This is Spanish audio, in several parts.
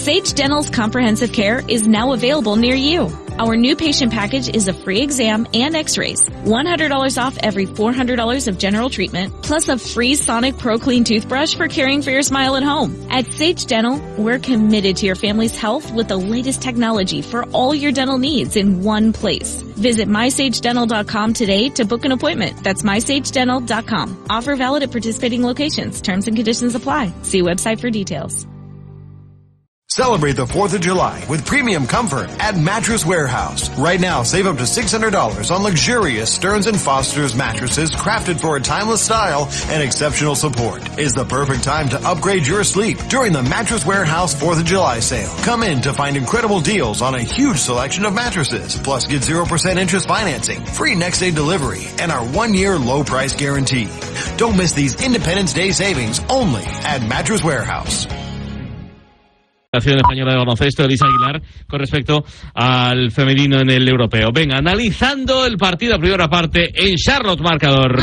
Sage Dental's comprehensive care is now available near you. Our new patient package is a free exam and x-rays, $100 off every $400 of general treatment, plus a free Sonic Pro Clean toothbrush for caring for your smile at home. At Sage Dental, we're committed to your family's health with the latest technology for all your dental needs in one place. Visit mysagedental.com today to book an appointment. That's mysagedental.com. Offer valid at participating locations. Terms and conditions apply. See website for details. Celebrate the 4th of July with premium comfort at Mattress Warehouse. Right now, save up to $600 on luxurious Stearns & Foster's mattresses crafted for a timeless style and exceptional support. Is the perfect time to upgrade your sleep during the Mattress Warehouse 4th of July sale. Come in to find incredible deals on a huge selection of mattresses. Plus, get 0% interest financing, free next-day delivery, and our 1-year low price guarantee. Don't miss these Independence Day savings only at Mattress Warehouse. La Federación Española de Baloncesto, Elisa Aguilar, con respecto al femenino en el europeo. Venga, analizando el partido a primera parte en Charlotte Marcador.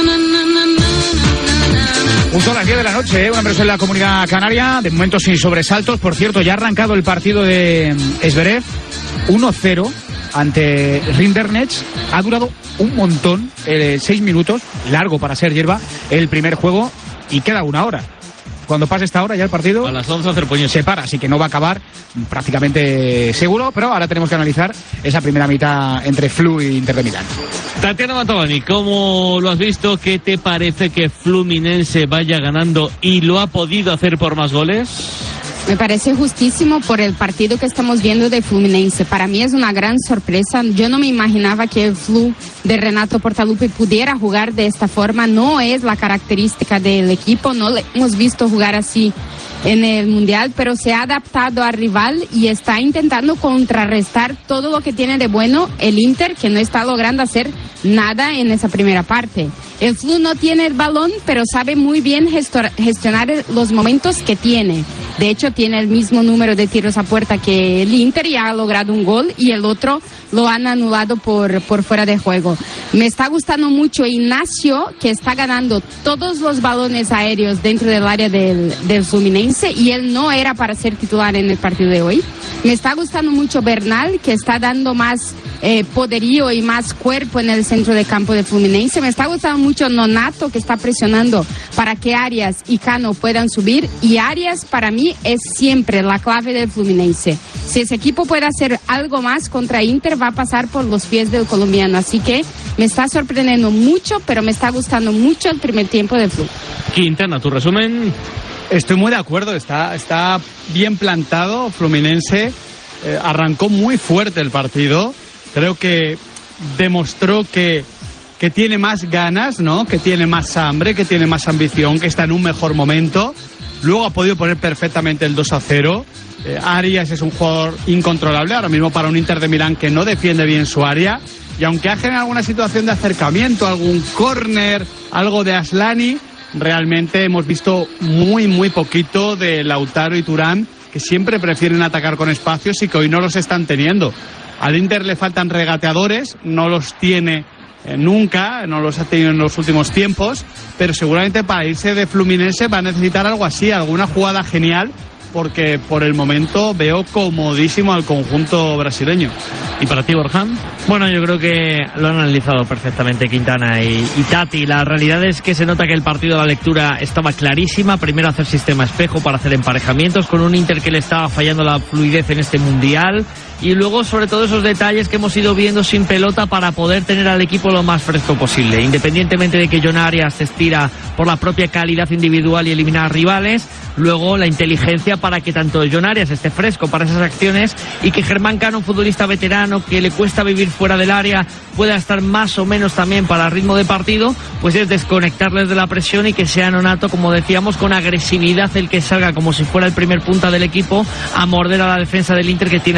Justo a las 10 de la noche, una empresa en la Comunidad Canaria, de momento sin sobresaltos. Por cierto, ya ha arrancado el partido de Zverev, 1-0 ante Rinderknecht. Ha durado un montón, 6 minutos, largo para ser hierba, el primer juego, y queda una hora. Cuando pase esta hora ya el partido a las 11 hacer puños se para, así que no va a acabar prácticamente seguro, pero ahora tenemos que analizar esa primera mitad entre Flu y Inter de Milán. Tatiana Mantovani, ¿cómo lo has visto? ¿Qué te parece que Fluminense vaya ganando y lo ha podido hacer por más goles? Me parece justísimo por el partido que estamos viendo de Fluminense. Para mí es una gran sorpresa. Yo no me imaginaba que el Flu de Renato Portaluppi pudiera jugar de esta forma. No es la característica del equipo. No le hemos visto jugar así en el Mundial, pero se ha adaptado al rival y está intentando contrarrestar todo lo que tiene de bueno el Inter, que no está logrando hacer nada en esa primera parte. El Flu no tiene el balón, pero sabe muy bien gestionar los momentos que tiene. De hecho, tiene el mismo número de tiros a puerta que el Inter y ha logrado un gol, y el otro lo han anulado por fuera de juego. Me está gustando mucho Ignacio, que está ganando todos los balones aéreos dentro del área del Fluminense, y él no era para ser titular en el partido de hoy. Me está gustando mucho Bernal, que está dando más poderío y más cuerpo en el centro de campo de Fluminense. Me está gustando mucho Nonato, que está presionando para que Arias y Cano puedan subir, y Arias para mí es siempre la clave del Fluminense. Si ese equipo puede hacer algo más contra Inter, va a pasar por los pies del colombiano, así que me está sorprendiendo mucho, pero me está gustando mucho el primer tiempo del Flu. Quintana, tu resumen. Estoy muy de acuerdo, está bien plantado Fluminense, arrancó muy fuerte el partido, creo que demostró que tiene más ganas, ¿no? Que tiene más hambre, que tiene más ambición, que está en un mejor momento. Luego ha podido poner perfectamente el 2-0. Arias es un jugador incontrolable ahora mismo para un Inter de Milán que no defiende bien su área, y aunque ha generado alguna situación de acercamiento, algún córner, algo de Aslani, realmente hemos visto muy poquito de Lautaro y Thuram, que siempre prefieren atacar con espacios y que hoy no los están teniendo. Al Inter le faltan regateadores, no los tiene nunca, no los ha tenido en los últimos tiempos, pero seguramente para irse de Fluminense va a necesitar algo así, alguna jugada genial, porque por el momento veo comodísimo al conjunto brasileño. ¿Y para ti, Borja? Bueno, yo creo que lo han analizado perfectamente Quintana y Tati. La realidad es que se nota que el partido, la lectura estaba clarísima. Primero hacer sistema espejo para hacer emparejamientos con un Inter que le estaba fallando la fluidez en este Mundial. Y luego, sobre todo, esos detalles que hemos ido viendo sin pelota para poder tener al equipo lo más fresco posible. Independientemente de que Jon Arias se estira por la propia calidad individual y eliminar rivales, luego la inteligencia para que tanto Jon Arias esté fresco para esas acciones y que Germán Cano, un futbolista veterano que le cuesta vivir fuera del área, pueda estar más o menos también para el ritmo de partido, pues es desconectarles de la presión y que sea Nonato, como decíamos, con agresividad el que salga como si fuera el primer punta del equipo a morder a la defensa del Inter, que tiene alguna duda.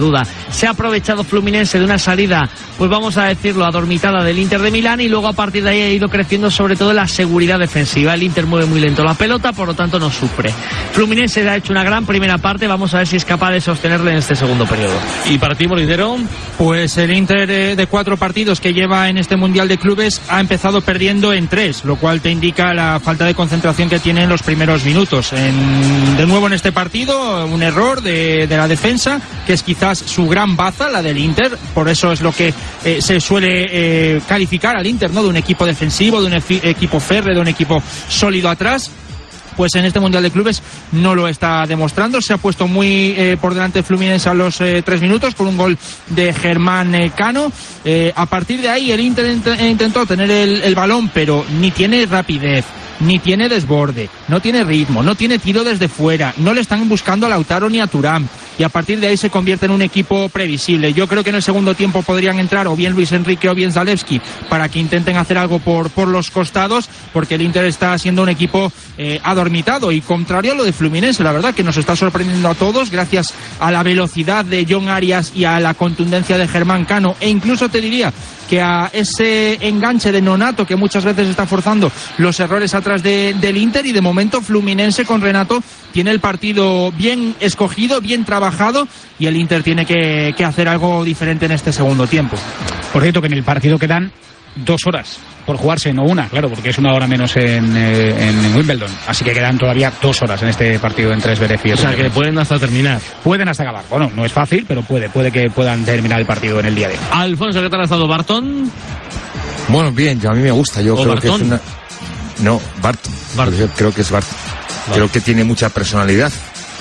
duda. Se ha aprovechado Fluminense de una salida, pues vamos a decirlo, adormitada del Inter de Milán, y luego a partir de ahí ha ido creciendo sobre todo la seguridad defensiva. El Inter mueve muy lento la pelota, por lo tanto no sufre. Fluminense ha hecho una gran primera parte, vamos a ver si es capaz de sostenerle en este segundo periodo. ¿Y para ti, Molinero? Pues el Inter de 4 partidos que lleva en este Mundial de Clubes ha empezado perdiendo en 3, lo cual te indica la falta de concentración que tiene en los primeros minutos. De nuevo en este partido, un error de la defensa, que es quizás su gran baza, la del Inter. Por eso es lo que se suele calificar al Inter, ¿no? De un equipo defensivo, de un equipo férreo, de un equipo sólido atrás. Pues en este Mundial de Clubes no lo está demostrando. Se ha puesto muy por delante Fluminense a los 3 minutos por un gol de Germán Cano. A partir de ahí el Inter intentó tener el balón, pero ni tiene rapidez, ni tiene desborde, no tiene ritmo, no tiene tiro desde fuera, no le están buscando a Lautaro ni a Thuram, y a partir de ahí se convierte en un equipo previsible. Yo creo que en el segundo tiempo podrían entrar o bien Luis Enrique o bien Zalewski para que intenten hacer algo por los costados, porque el Inter está siendo un equipo adormitado, y contrario a lo de Fluminense, la verdad que nos está sorprendiendo a todos gracias a la velocidad de John Arias y a la contundencia de Germán Cano, e incluso te diría que a ese enganche de Nonato que muchas veces está forzando los errores atrás del Inter, y de momento Fluminense con Renato tiene el partido bien escogido, bien trabajado, y el Inter tiene que hacer algo diferente en este segundo tiempo. Por cierto, que en el partido quedan 2 horas por jugarse, no una, claro, porque es 1 hora menos en Wimbledon, así que quedan todavía 2 horas en este partido entre Zverev y... O sea, que pueden hasta terminar. Pueden hasta acabar. Bueno, no es fácil, pero puede que puedan terminar el partido en el día de hoy. Alfonso, ¿qué tal ha estado Barton? Bueno, bien, a mí me gusta. Yo creo Barton? que es una... No, Barton. Yo creo que es Barton. Vale. Creo que tiene mucha personalidad.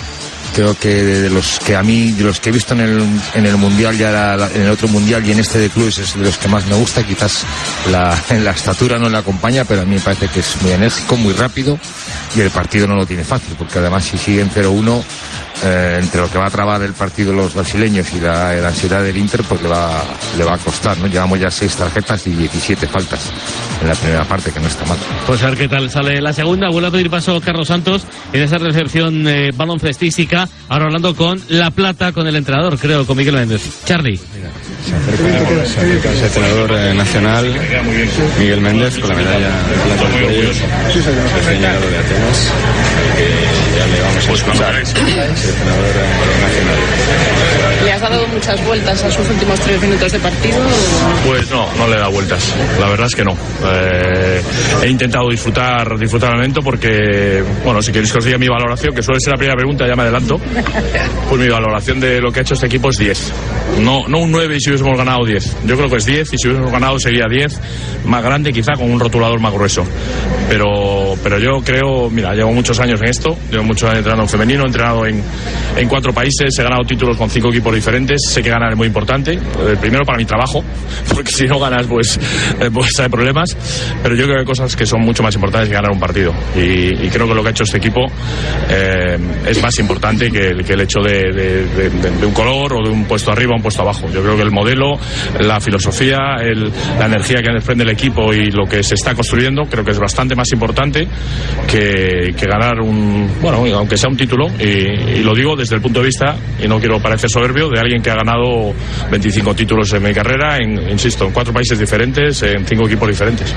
Creo que de los que he visto en el mundial, en el otro mundial y en este de clubes, es de los que más me gusta. Quizás en la estatura no le acompaña, pero a mí me parece que es muy enérgico, muy rápido, y el partido no lo tiene fácil, porque además si siguen 0-1, entre lo que va a trabar el partido los brasileños y la ansiedad del Inter, pues le va a costar, ¿no? Llevamos ya 6 tarjetas y 17 faltas en la primera parte, que no está mal. Pues a ver qué tal sale la segunda. Vuelve a pedir paso Carlos Santos en esa recepción baloncestística, ahora hablando con La Plata, con el entrenador, creo, con Miguel Méndez. Charlie. Se acerca el entrenador nacional, Miguel Méndez, con la medalla de plata al cuello, recién llegado de Atenas. Ya le vamos a escuchar, entrenador nacional. ¿Le has dado muchas vueltas a sus últimos 3 minutos de partido? Pues no le he dado vueltas, la verdad es que no. He intentado disfrutar el momento, porque, bueno, si queréis que os diga mi valoración, que suele ser la primera pregunta, ya me adelanto, pues mi valoración de lo que ha hecho este equipo es 10. No un 9 y si hubiésemos ganado 10. Yo creo que es 10, y si hubiésemos ganado sería 10, más grande quizá, con un rotulador más grueso. Pero yo creo, mira, llevo muchos años en esto, llevo muchos años entrenando en femenino, he entrenado en 4 países, he ganado títulos con 5 equipos diferentes, sé que ganar es muy importante, primero para mi trabajo, porque si no ganas pues hay problemas, pero yo creo que hay cosas que son mucho más importantes que ganar un partido, y creo que lo que ha hecho este equipo es más importante que el hecho de un color o de un puesto arriba o un puesto abajo. Yo creo que el modelo, la filosofía, la energía que desprende el equipo y lo que se está construyendo, creo que es bastante más importante que ganar aunque sea un título, y lo digo desde el punto de vista, y no quiero parecer soberbio, de alguien que ha ganado 25 títulos en mi carrera, insisto, en 4 países diferentes, en 5 equipos diferentes.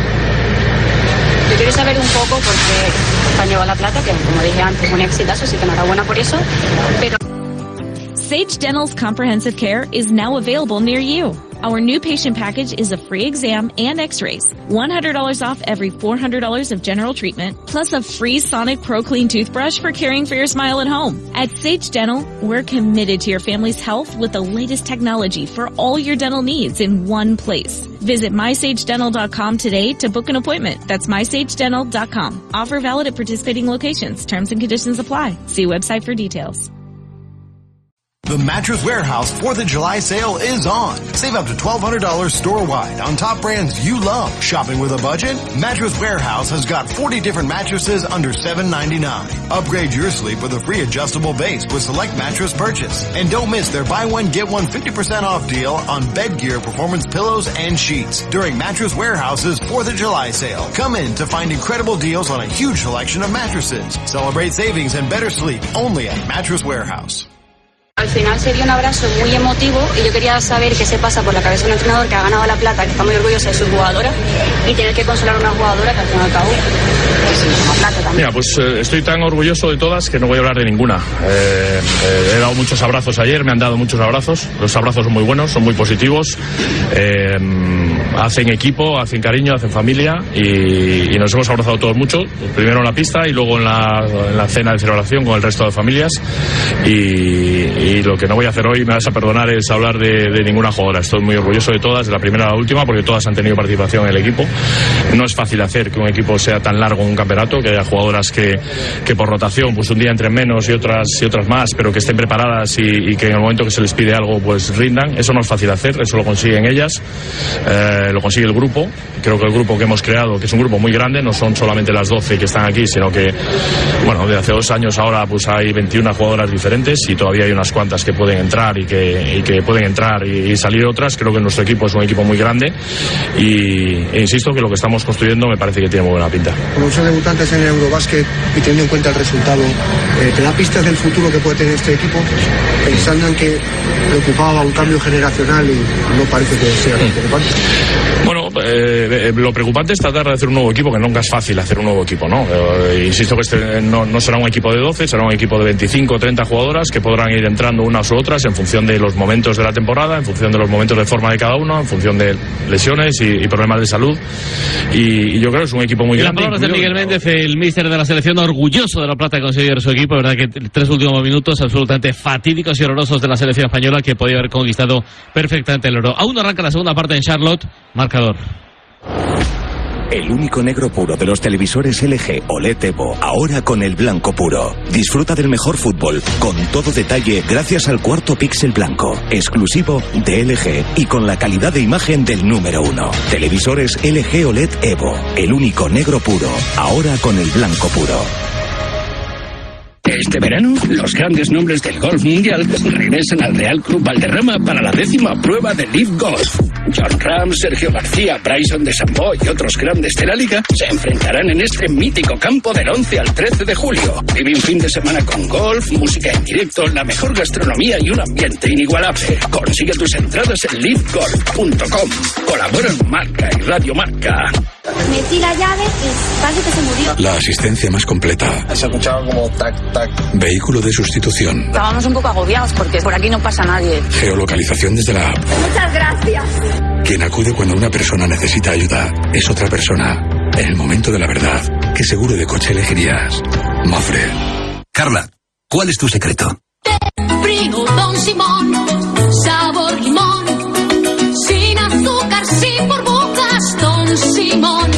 Yo quiero saber un poco, porque han llevado La Plata, que como dije antes, un exitazo, así que enhorabuena por eso, pero... Sage Dental's comprehensive care is now available near you. Our new patient package is a free exam and x-rays, $100 off every $400 of general treatment, plus a free Sonic Pro Clean toothbrush for caring for your smile at home. At Sage Dental, we're committed to your family's health with the latest technology for all your dental needs in one place. Visit mysagedental.com today to book an appointment. That's mysagedental.com. Offer valid at participating locations. Terms and conditions apply. See website for details. The Mattress Warehouse 4th of July sale is on. Save up to $1,200 store-wide on top brands you love. Shopping with a budget? Mattress Warehouse has got 40 different mattresses under $7.99. Upgrade your sleep with a free adjustable base with select mattress purchase. And don't miss their buy one, get one 50% off deal on bed gear, performance pillows, and sheets during Mattress Warehouse's 4th of July sale. Come in to find incredible deals on a huge selection of mattresses. Celebrate savings and better sleep only at Mattress Warehouse. Al final sería un abrazo muy emotivo y yo quería saber qué se pasa por la cabeza de un entrenador que ha ganado la plata, que está muy orgulloso de su jugadora y tener que consolar a una jugadora que al fin y al cabo es una plata también. Mira, pues estoy tan orgulloso de todas que no voy a hablar de ninguna. He dado muchos abrazos ayer, me han dado muchos abrazos. Los abrazos son muy buenos, son muy positivos. Hacen equipo, hacen cariño, hacen familia y nos hemos abrazado todos mucho. Primero en la pista y luego en la cena de celebración con el resto de familias. Y lo que no voy a hacer hoy, me vas a perdonar, es hablar de ninguna jugadora. Estoy muy orgulloso de todas, de la primera a la última, porque todas han tenido participación en el equipo. No es fácil hacer que un equipo sea tan largo en un campeonato, que haya jugadoras que por rotación, pues un día entren menos y otras más, pero que estén preparadas y que en el momento que se les pide algo, pues rindan. Eso no es fácil hacer, eso lo consiguen ellas, lo consigue el grupo. Creo que el grupo que hemos creado, que es un grupo muy grande, no son solamente las 12 que están aquí, sino que, bueno, de hace 2 años ahora pues hay 21 jugadoras diferentes y todavía hay unas cuantas que pueden entrar y que pueden entrar y salir otras. Creo que nuestro equipo es un equipo muy grande e insisto que lo que estamos construyendo me parece que tiene muy buena pinta. Como son debutantes en el Eurobásquet y teniendo en cuenta el resultado, ¿te da pistas del futuro que puede tener este equipo? Pensando en que preocupaba un cambio generacional y no parece que sea tan preocupante. Bueno, lo preocupante es tratar de hacer un nuevo equipo, que nunca es fácil hacer un nuevo equipo, ¿no? Insisto que este no será un equipo de 12, será un equipo de 25 o 30 jugadoras que podrán ir entrando unas u otras en función de los momentos de la temporada, en función de los momentos de forma de cada uno, en función de lesiones y problemas de salud. Y yo creo que es un equipo muy grande. Las palabras de Miguel Méndez, el míster de la selección, orgulloso de la plata que consiguió su equipo. Verdad que 3 últimos minutos absolutamente fatídicos y horrorosos de la selección española, que podía haber conquistado perfectamente el oro. Aún no arranca la segunda parte en Charlotte. Marcador. El único negro puro de los televisores LG OLED Evo, ahora con el blanco puro. Disfruta del mejor fútbol, con todo detalle, gracias al cuarto píxel blanco, exclusivo de LG y con la calidad de imagen del número 1. Televisores LG OLED Evo, el único negro puro, ahora con el blanco puro. Este verano, los grandes nombres del golf mundial regresan al Real Club Valderrama para la 10ª prueba de Live Golf. John Ram, Sergio García, Bryson DeChambeau y otros grandes de la liga se enfrentarán en este mítico campo del 11 al 13 de julio. Vive un fin de semana con golf, música en directo, la mejor gastronomía y un ambiente inigualable. Consigue tus entradas en livegolf.com. Colaboran Marca y Radio Marca. Metí la llave y casi que se murió. La asistencia más completa. Se escuchaba como tac, tac. Vehículo de sustitución. Estábamos un poco agobiados porque por aquí no pasa nadie. Geolocalización desde la app. Muchas gracias. Quien acude cuando una persona necesita ayuda es otra persona. En el momento de la verdad, ¿qué seguro de coche elegirías? Mafre. Carla, ¿cuál es tu secreto? Frío Don Simón, sabor limón, sin azúcar, sin burbujas, Don Simón.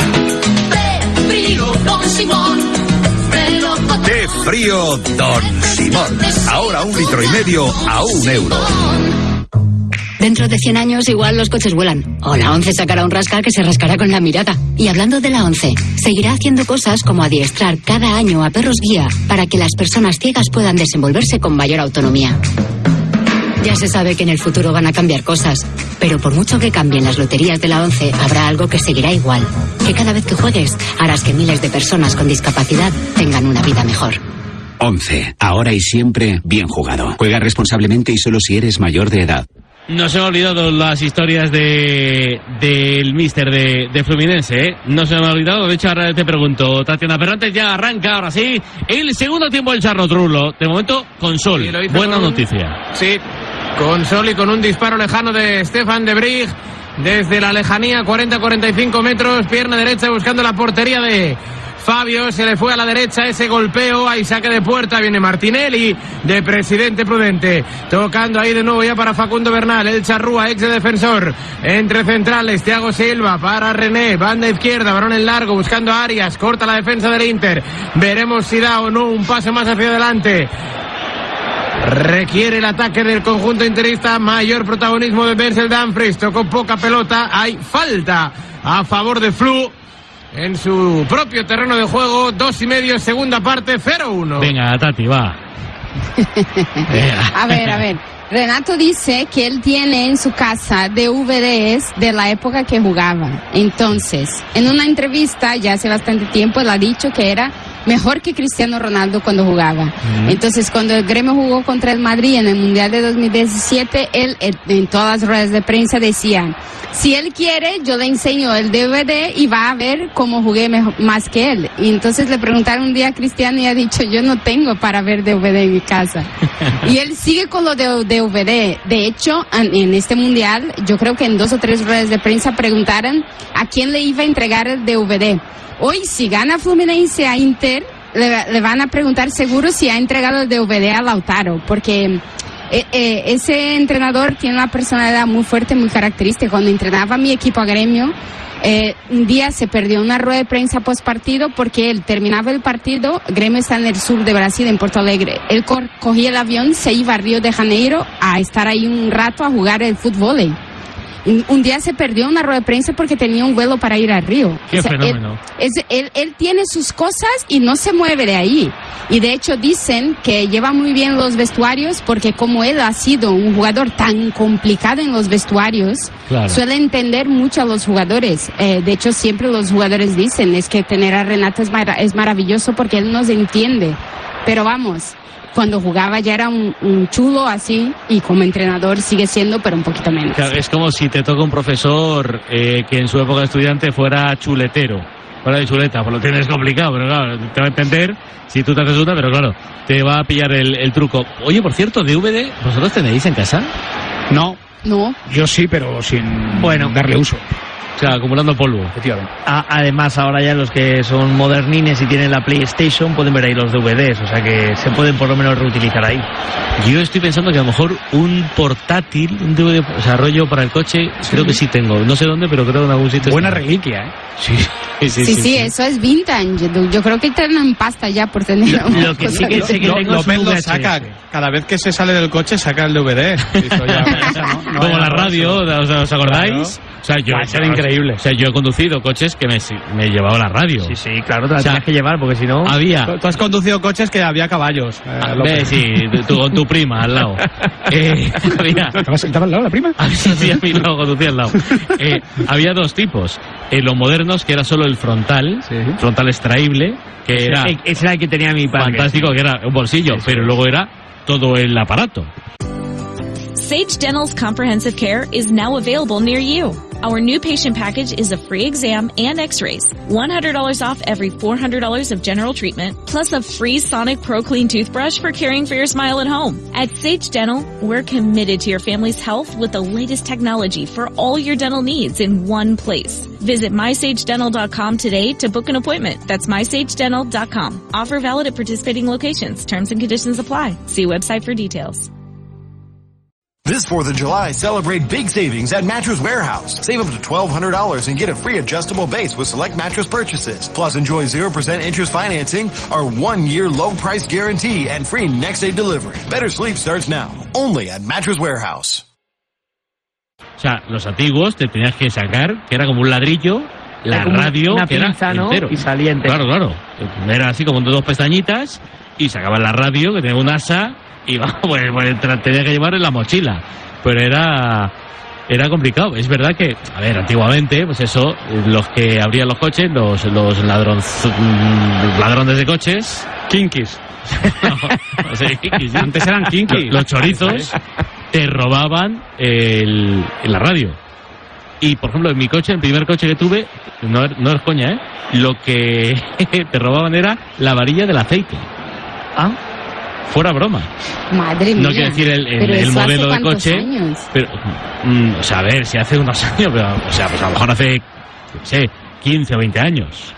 Frío Don Simón, Té frío Don Simón. Ahora 1,5 litros a €1. Dentro de 100 años igual los coches vuelan. O la ONCE sacará un rascar que se rascará con la mirada. Y hablando de la ONCE, seguirá haciendo cosas como adiestrar cada año a perros guía para que las personas ciegas puedan desenvolverse con mayor autonomía. Ya se sabe que en el futuro van a cambiar cosas, pero por mucho que cambien las loterías de la ONCE, habrá algo que seguirá igual. Que cada vez que juegues, harás que miles de personas con discapacidad tengan una vida mejor. ONCE, ahora y siempre bien jugado. Juega responsablemente y solo si eres mayor de edad. No se me han olvidado las historias del míster de Fluminense, ¿eh? No se me ha olvidado. De hecho, ahora te pregunto, Tatiana, pero antes ya arranca, ahora sí, el segundo tiempo del Charlotte Rulo. De momento, con sol. Buena noticia. Sí, con sol y con un disparo lejano de Stefan de Brig. Desde la lejanía, 40-45 metros, pierna derecha buscando la portería de Fabio. Se le fue a la derecha ese golpeo, hay saque de puerta, viene Martinelli de Presidente Prudente, tocando ahí de nuevo ya para Facundo Bernal, el charrúa, ex de defensor, entre centrales, Thiago Silva para René, banda izquierda, balón en largo, buscando a Arias, corta la defensa del Inter, veremos si da o no un paso más hacia adelante. Requiere el ataque del conjunto interista, mayor protagonismo de Denzel Dumfries, tocó poca pelota, hay falta a favor de Flu en su propio terreno de juego, 2,5, segunda parte, 0-1. Venga, Tati, va. A ver. Renato dice que él tiene en su casa DVDs de la época que jugaba. Entonces, en una entrevista ya hace bastante tiempo, él ha dicho que era mejor que Cristiano Ronaldo cuando jugaba. Entonces, cuando el Gremio jugó contra el Madrid en el Mundial de 2017, él en todas las ruedas de prensa decía, si él quiere, yo le enseño el DVD y va a ver cómo jugué más que él. Y entonces le preguntaron un día a Cristiano y ha dicho, yo no tengo para ver DVD en mi casa. Y él sigue con lo de DVD. De hecho, en este Mundial, yo creo que en 2 o 3 ruedas de prensa preguntaron a quién le iba a entregar el DVD. Hoy, si gana Fluminense a Inter, le van a preguntar seguro si ha entregado el DVD a Lautaro, porque ese entrenador tiene una personalidad muy fuerte, muy característica. Cuando entrenaba a mi equipo a Gremio, un día se perdió una rueda de prensa post partido porque él terminaba el partido. Gremio está en el sur de Brasil, en Porto Alegre. Él cogía el avión, se iba a Río de Janeiro a estar ahí un rato a jugar el fútbol. Un día se perdió una rueda de prensa porque tenía un vuelo para ir a Río. Qué fenómeno. Él tiene sus cosas y no se mueve de ahí. Y de hecho dicen que lleva muy bien los vestuarios porque como él ha sido un jugador tan complicado en los vestuarios, suele entender mucho a los jugadores. De hecho siempre los jugadores dicen, es que tener a Renato es maravilloso porque él nos entiende. Pero vamos, cuando jugaba ya era un chulo así, y como entrenador sigue siendo, pero un poquito menos. Claro, es como si te toca un profesor que en su época de estudiante fuera chuletero, fuera de chuleta, pues lo tienes complicado, pero claro, te va a entender si tú te haces una, pero claro, te va a pillar el truco. Oye, por cierto, DVD, ¿vosotros tenéis en casa? No. Yo sí, pero sin darle uso. O sea, acumulando polvo. Efectivamente. Además, ahora ya los que son modernines y tienen la PlayStation pueden ver ahí los DVDs, o sea que se pueden por lo menos reutilizar ahí. Yo estoy pensando que a lo mejor un portátil, un DVD, o sea, rollo para el coche, creo que sí tengo. No sé dónde, pero creo que en algún sitio. Buena reliquia, ¿eh? Sí, eso es vintage. Yo creo que están en pasta ya por tener. Lo que sí que sé que tengo es un VHS. Saca, cada vez que se sale del coche saca el DVD. Como la radio, ¿os acordáis? Claro. O sea, yo, va a ser increíble. O sea, yo he conducido coches que me llevaba la radio. Sí, claro, te la tienes que llevar porque si no. Había. Tú has conducido coches que había caballos. Sí, con tu prima al lado. ¿Estaba al lado la prima? Sí, a mi lado, conducía al lado. Había 2 tipos. Los modernos, que era solo el frontal extraíble, que era. Ese era el que tenía mi padre. Fantástico, que era un bolsillo, pero luego era todo el aparato. Sage Dental's comprehensive care is now available near you. Our new patient package is a free exam and x-rays, $100 off every $400 of general treatment, plus a free Sonic Pro Clean toothbrush for caring for your smile at home. At Sage Dental, we're committed to your family's health with the latest technology for all your dental needs in one place. Visit mysagedental.com today to book an appointment. That's mysagedental.com. Offer valid at participating locations. Terms and conditions apply. See website for details. This 4th of July, celebrate big savings at Mattress Warehouse. Save up to $1,200 and get a free adjustable base with select mattress purchases. Plus, enjoy 0% interest financing, our 1-year low price guarantee, and free next day delivery. Better sleep starts now, only at Mattress Warehouse. O sea, los antiguos te tenías que sacar, que era como un ladrillo, la radio, una que pinza, era ¿no? entero. Y salía entero. Claro. Era así como 2 pestañitas y sacaban la radio, que tenía un asa. Y pues tenía que llevar en la mochila, pero era complicado. Es verdad que, a ver, antiguamente, pues eso, los que abrían los coches, los ladrones de coches, kinkis. No sé, kinkis, ¿sí? Antes eran kinkis. Los chorizos te robaban la radio. Y, por ejemplo, en mi coche, el primer coche que tuve, no es coña, lo que te robaban era la varilla del aceite. Fuera broma. Madre mía. No quiero decir el modelo de coche. Años? Pero, o sea, a ver, si hace unos años, pero, o sea, pues a lo mejor hace, no sé, 15 o 20 años.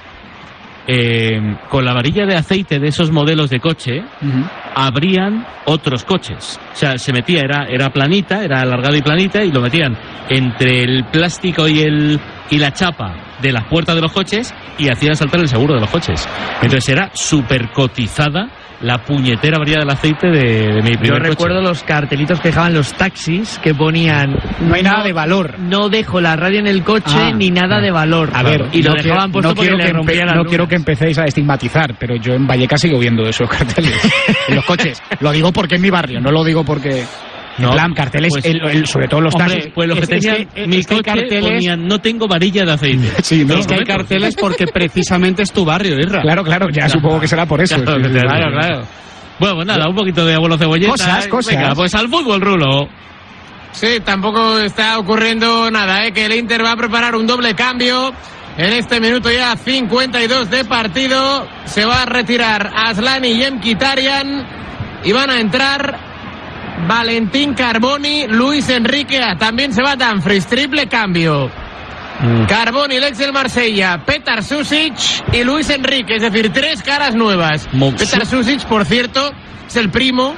Con la varilla de aceite de esos modelos de coche, abrían otros coches. O sea, se metía, era planita, era alargada y planita, y lo metían entre el plástico y la chapa de las puertas de los coches y hacían saltar el seguro de los coches. Entonces era súper cotizada la puñetera varilla del aceite de mi primer coche. Yo recuerdo los cartelitos que dejaban los taxis que ponían no hay nada de valor. No dejo la radio en el coche ni nada de valor. A ver, y lo dejaban puesto porque le rompían las lunas. No quiero que empecéis a estigmatizar, pero yo en Vallecas sigo viendo esos carteles en los coches. Lo digo porque es mi barrio, no lo digo porque... En plan, carteles, pues, sobre todo los taxis. Pues lo que tenían, mi coche ponían, no tengo varilla de aceite. Sí, ¿no? Es que hay carteles porque precisamente es tu barrio, Irra. Claro, ya supongo que será por eso. Claro. Bueno, pues nada, un poquito de abuelo cebolleta. Cosas. Venga, pues al fútbol, Rulo. Sí, tampoco está ocurriendo nada, que el Inter va a preparar un doble cambio. En este minuto ya 52 de partido. Se va a retirar Aslani y Mkhitaryan. Y van a entrar Valentín Carboni, Luis Enrique. También se va Dumfries. Triple cambio. Carboni, el ex del Marsella, Petar Sušić y Luis Enrique. Es decir, 3 caras nuevas. Petar Sušić, por cierto, es el primo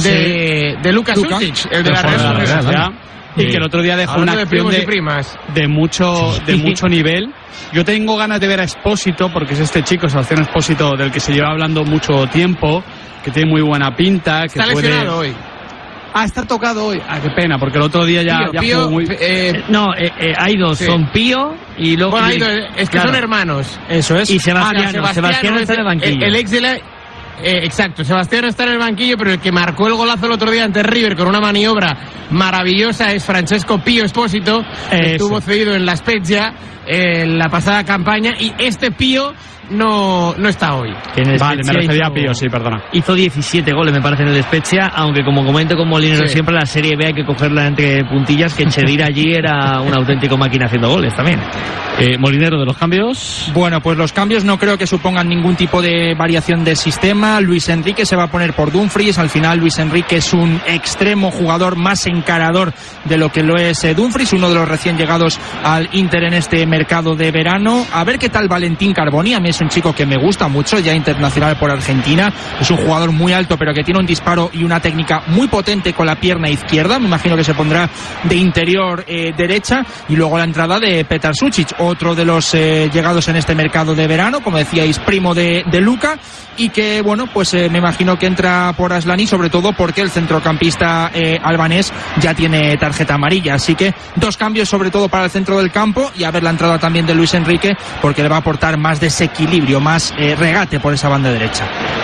de Luka Sušić, el de la Real Sociedad. Y que el otro día dejó una acción de mucho nivel. Yo tengo ganas de ver a Expósito, porque es este chico, Sebastián Expósito, del que se lleva hablando mucho tiempo, que tiene muy buena pinta. Que está lesionado hoy. Está tocado hoy. Qué pena, porque el otro día ya jugó muy... hay dos, son Pío y luego... Bueno, hay dos, es que son hermanos. Eso es. Y Sebastián está en el banquillo. El ex de la... exacto, Sebastián está en el banquillo, pero el que marcó el golazo el otro día ante River con una maniobra maravillosa es Francesco Pío Expósito, que estuvo cedido en la Spezia en la pasada campaña, y este Pío no está hoy. Vale, me refería a Pío, sí, perdona. Hizo 17 goles, me parece, en el Spezia, aunque como comento con Molinero siempre, la Serie B hay que cogerla entre puntillas, que Chedira allí era un auténtico máquina haciendo goles también. Molinero, de los cambios. Bueno, pues los cambios no creo que supongan ningún tipo de variación de sistema. Luis Enrique se va a poner por Dumfries. Al final Luis Enrique es un extremo jugador más encarador de lo que lo es Dumfries, uno de los recién llegados al Inter en este mercado de verano. A ver qué tal Valentín Carboni. A mí es un chico que me gusta mucho, ya internacional por Argentina. Es un jugador muy alto, pero que tiene un disparo y una técnica muy potente con la pierna izquierda. Me imagino que se pondrá de interior derecha. Y luego la entrada de Petar Sušić, otro de los llegados en este mercado de verano, como decíais, primo de Luka, y que, bueno, pues me imagino que entra por Aslani, sobre todo porque el centrocampista albanés ya tiene tarjeta amarilla. Así que 2 cambios sobre todo para el centro del campo, y a ver la entrada también de Luis Enrique, porque le va a aportar más desequilibrio, más regate por esa banda derecha.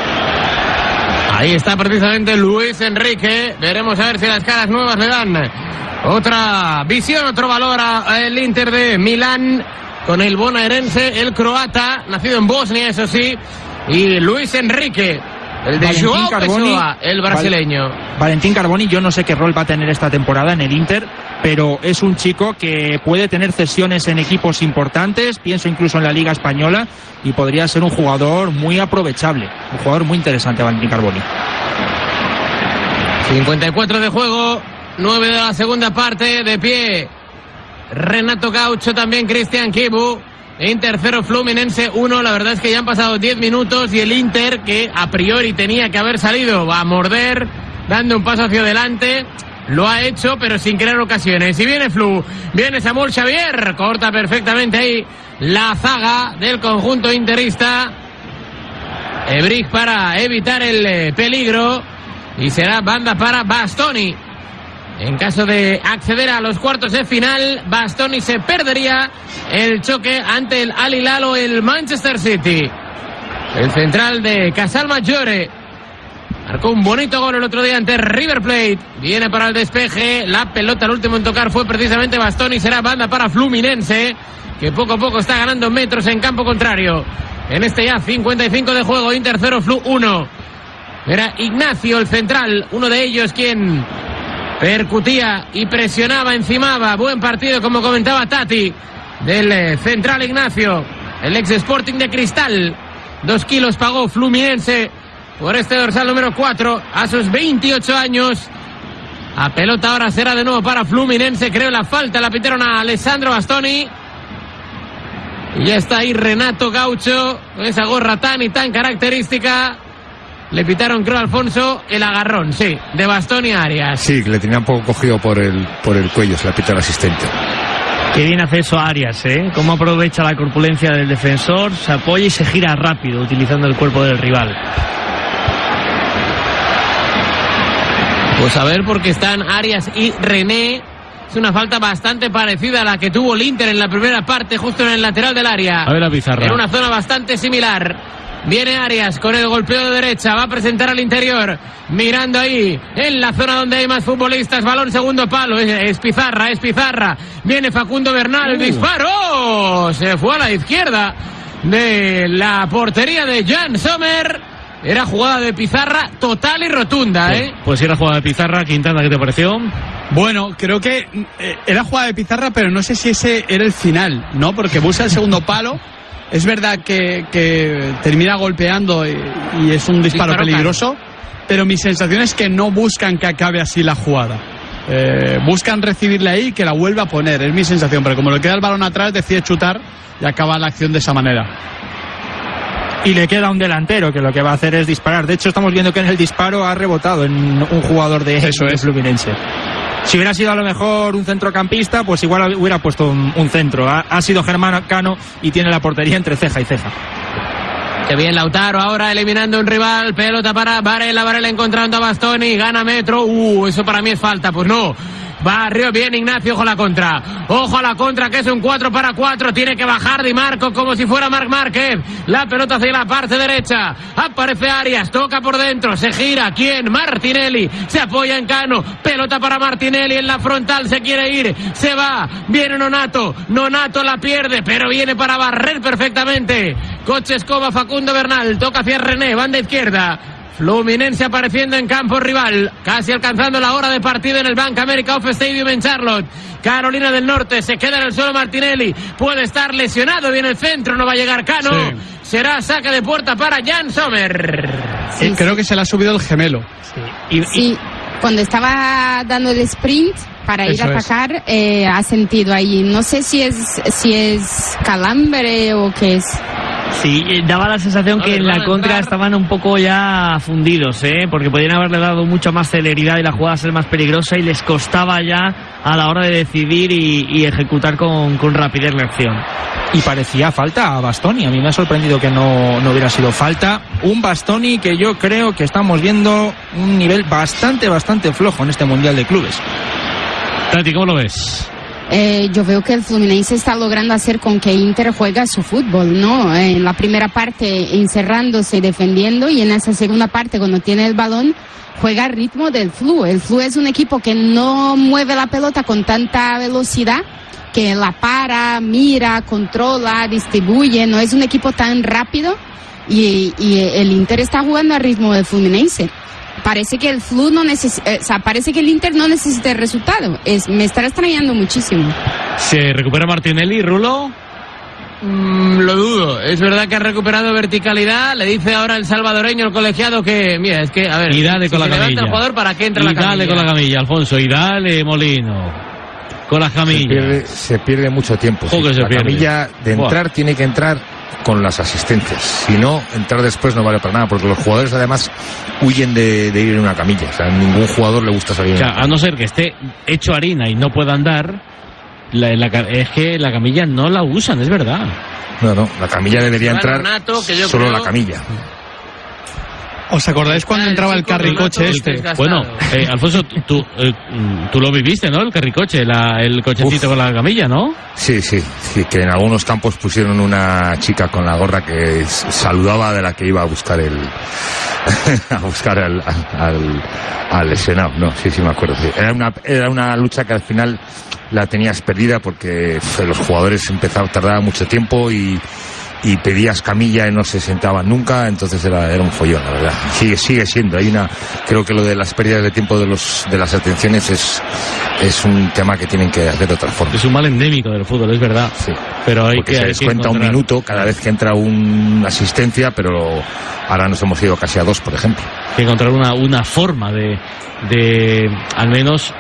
Ahí está precisamente Luis Enrique. Veremos a ver si las caras nuevas le dan otra visión, otro valor al Inter de Milán, con el bonaerense, el croata, nacido en Bosnia, eso sí, y Luis Enrique, el de João Pessoa, el brasileño. Valentín Carboni, yo no sé qué rol va a tener esta temporada en el Inter, pero es un chico que puede tener cesiones en equipos importantes, pienso incluso en la Liga Española, y podría ser un jugador muy aprovechable, un jugador muy interesante, Valentín Carboni. 54 de juego, 9 de la segunda parte, de pie Renato Gaucho, también Cristian Chivu. Inter 0, Fluminense 1. La verdad es que ya han pasado 10 minutos y el Inter, que a priori tenía que haber salido, va a morder, dando un paso hacia adelante. Lo ha hecho, pero sin crear ocasiones. Y viene viene Samuel Xavier, corta perfectamente ahí la zaga del conjunto interista. Ebrich para evitar el peligro, y será banda para Bastoni. En caso de acceder a los cuartos de final, Bastoni se perdería el choque ante el Al Hilal o el Manchester City. El central de Casal Maggiore marcó un bonito gol el otro día ante River Plate. Viene para el despeje. La pelota, el último en tocar fue precisamente Bastoni. Será banda para Fluminense, que poco a poco está ganando metros en campo contrario. En este ya 55 de juego, Inter 0, Flu 1. Era Ignacio, el central, uno de ellos quien percutía y presionaba, encimaba. Buen partido, como comentaba Tati, del central Ignacio, el ex Sporting de Cristal. 2 kilos pagó Fluminense por este dorsal número 4 a sus 28 años. A pelota ahora será de nuevo para Fluminense. Creo la falta la pitaron a Alessandro Bastoni. Y ya está ahí Renato Gaucho con esa gorra tan y tan característica. Le pitaron, creo, Alfonso, el agarrón, sí, de Bastoni a Arias. Sí, que le tenía un poco cogido por el cuello, se la pitó el asistente. Qué bien hace eso Arias, ¿eh? Cómo aprovecha la corpulencia del defensor, se apoya y se gira rápido utilizando el cuerpo del rival. Pues a ver, porque están Arias y René. Es una falta bastante parecida a la que tuvo el Inter en la primera parte, justo en el lateral del área. A ver la pizarra. En una zona bastante similar. Viene Arias con el golpeo de derecha, va a presentar al interior, mirando ahí en la zona donde hay más futbolistas. Balón segundo palo, es Pizarra. Viene Facundo Bernal, disparó, se fue a la izquierda de la portería de Jan Sommer. Era jugada de Pizarra total y rotunda, Pues era jugada de Pizarra. Quintana, ¿qué te pareció? Bueno, creo que era jugada de Pizarra, pero no sé si ese era el final, ¿no? Porque busca el segundo palo. Es verdad que termina golpeando y es un disparo peligroso, pero mi sensación es que no buscan que acabe así la jugada. Buscan recibirle ahí y que la vuelva a poner, es mi sensación, pero como le queda el balón atrás, decide chutar y acaba la acción de esa manera. Y le queda un delantero que lo que va a hacer es disparar. De hecho, estamos viendo que en el disparo ha rebotado en un jugador de Fluminense. Si hubiera sido a lo mejor un centrocampista, pues igual hubiera puesto un centro. Ha sido Germán Cano y tiene la portería entre ceja y ceja. Que bien Lautaro ahora eliminando un rival. Pelota para Varela encontrando a Bastoni. Gana metro. Eso para mí es falta. Pues no. Barrio bien Ignacio, ojo a la contra, que es un 4-4, tiene que bajar Di Marco como si fuera Marc Márquez, la pelota hacia la parte derecha, aparece Arias, toca por dentro, se gira, ¿quién? Martinelli, se apoya en Cano, pelota para Martinelli en la frontal, se quiere ir, se va, viene Nonato la pierde, pero viene para barrer perfectamente, Coche Escoba, Facundo Bernal, toca hacia René, banda izquierda. Fluminense apareciendo en campo rival, casi alcanzando la hora de partido en el Bank America Off Stadium en Charlotte. Carolina del Norte, se queda en el suelo Martinelli, puede estar lesionado, viene el centro, no va a llegar Cano, será saque de puerta para Jan Sommer. Creo que se le ha subido el gemelo. Sí, cuando estaba dando el sprint para ir a atacar, ha sentido ahí, no sé si es calambre o qué es. Sí, daba la sensación que en la contra estaban un poco ya fundidos, porque podían haberle dado mucha más celeridad y la jugada ser más peligrosa y les costaba ya a la hora de decidir y ejecutar con rapidez la acción. Y parecía falta a Bastoni, a mí me ha sorprendido que no hubiera sido falta. Un Bastoni que yo creo que estamos viendo un nivel bastante flojo en este Mundial de Clubes. Tati, ¿cómo lo ves? Yo veo que el Fluminense está logrando hacer con que Inter juega su fútbol, ¿no? En la primera parte encerrándose y defendiendo, y en esa segunda parte cuando tiene el balón juega al ritmo del Flu. El Flu es un equipo que no mueve la pelota con tanta velocidad, que la para, mira, controla, distribuye, no es un equipo tan rápido, y el Inter está jugando al ritmo del Fluminense. Parece que el Flu parece que el Inter no necesita el resultado. Me está extrañando muchísimo. ¿Se recupera Martinelli, Rulo? Lo dudo. Es verdad que ha recuperado verticalidad. Le dice ahora el salvadoreño, el colegiado, que mira, es que a ver. Y dale con la camilla. Levanta el jugador para que entre la camilla. Dale con la camilla, Alfonso. Y dale, Molino. Con las camillas. Se pierde mucho tiempo. La camilla de entrar tiene que entrar con las asistencias. Si no, entrar después no vale para nada, porque los jugadores además huyen de ir en una camilla. O sea, a ningún jugador le gusta salir. O sea, a no ser que esté hecho harina y no pueda andar, es que la camilla no la usan, es verdad. No, la camilla debería entrar solo la camilla. ¿Os acordáis cuando entraba el carricoche este? Bueno, Alfonso, tú lo viviste, ¿no? El carricoche, el cochecito con la camilla, ¿no? Sí, que en algunos campos pusieron una chica con la gorra que saludaba de la que iba a buscar al lesionado. No, sí, me acuerdo. Sí. Era una lucha que al final la tenías perdida porque los jugadores tardaban mucho tiempo y pedías camilla y no se sentaban nunca, entonces era un follón, la verdad. Sigue siendo. Creo que lo de las pérdidas de tiempo de las atenciones es un tema que tienen que hacer de otra forma. Es un mal endémico del fútbol, es verdad. Sí. Pero porque se descuenta un minuto cada vez que entra una asistencia, pero ahora nos hemos ido casi a 2, por ejemplo. Hay que encontrar una forma de al menos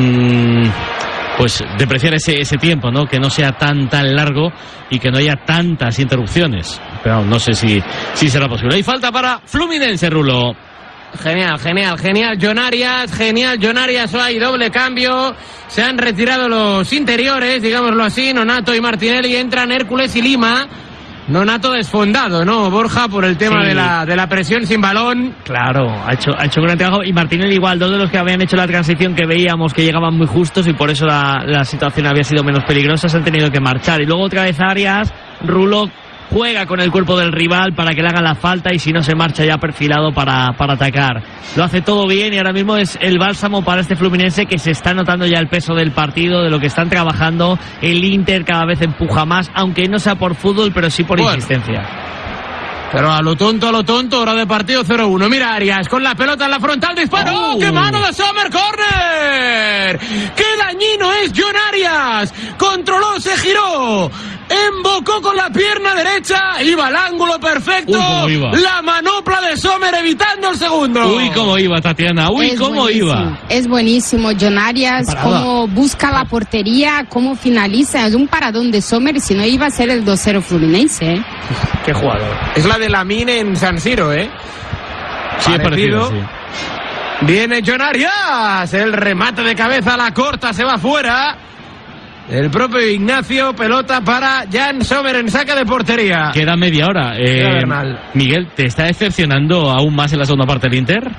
pues depreciar ese tiempo, ¿no? Que no sea tan largo y que no haya tantas interrupciones. Pero no sé si será posible. Hay falta para Fluminense, Rulo. Genial. Jon Arias, hay doble cambio. Se han retirado los interiores, digámoslo así. Nonato y Martinelli, entran Hércules y Lima. Nonato desfondado, ¿no, Borja? Por el tema de la presión sin balón. Claro, ha hecho un gran trabajo. Y Martinelli igual, dos de los que habían hecho la transición que veíamos que llegaban muy justos y por eso la situación había sido menos peligrosa, se han tenido que marchar. Y luego otra vez Arias, Rulo, juega con el cuerpo del rival para que le hagan la falta y si no se marcha ya perfilado para atacar. Lo hace todo bien y ahora mismo es el bálsamo para este Fluminense, que se está notando ya el peso del partido, de lo que están trabajando. El Inter cada vez empuja más, aunque no sea por fútbol, pero sí por insistencia. Pero a lo tonto, hora de partido 0-1. Mira Arias con la pelota en la frontal, disparo. ¡Oh! ¡Qué mano de Sommer! ¡Córner! ¡Qué dañino es John Arias! Controló, se giró, embocó con la pierna derecha, iba al ángulo perfecto. Uy, iba. La manopla de Sommer evitando el segundo. Uy, cómo iba, Tatiana. Uy, cómo iba. Es buenísimo. John Arias, cómo busca la portería, cómo finaliza. Es un paradón de Sommer, si no iba a ser el 2-0 Fluminense, ¿eh? Qué jugador. Es la de Lamine en San Siro, ¿eh? Sí, es parecido, sí. Viene John Arias, el remate de cabeza a la corta, se va fuera. El propio Ignacio, pelota para Jan Sommer en saque de portería. Queda media hora. Miguel, ¿te está decepcionando aún más en la segunda parte del Inter?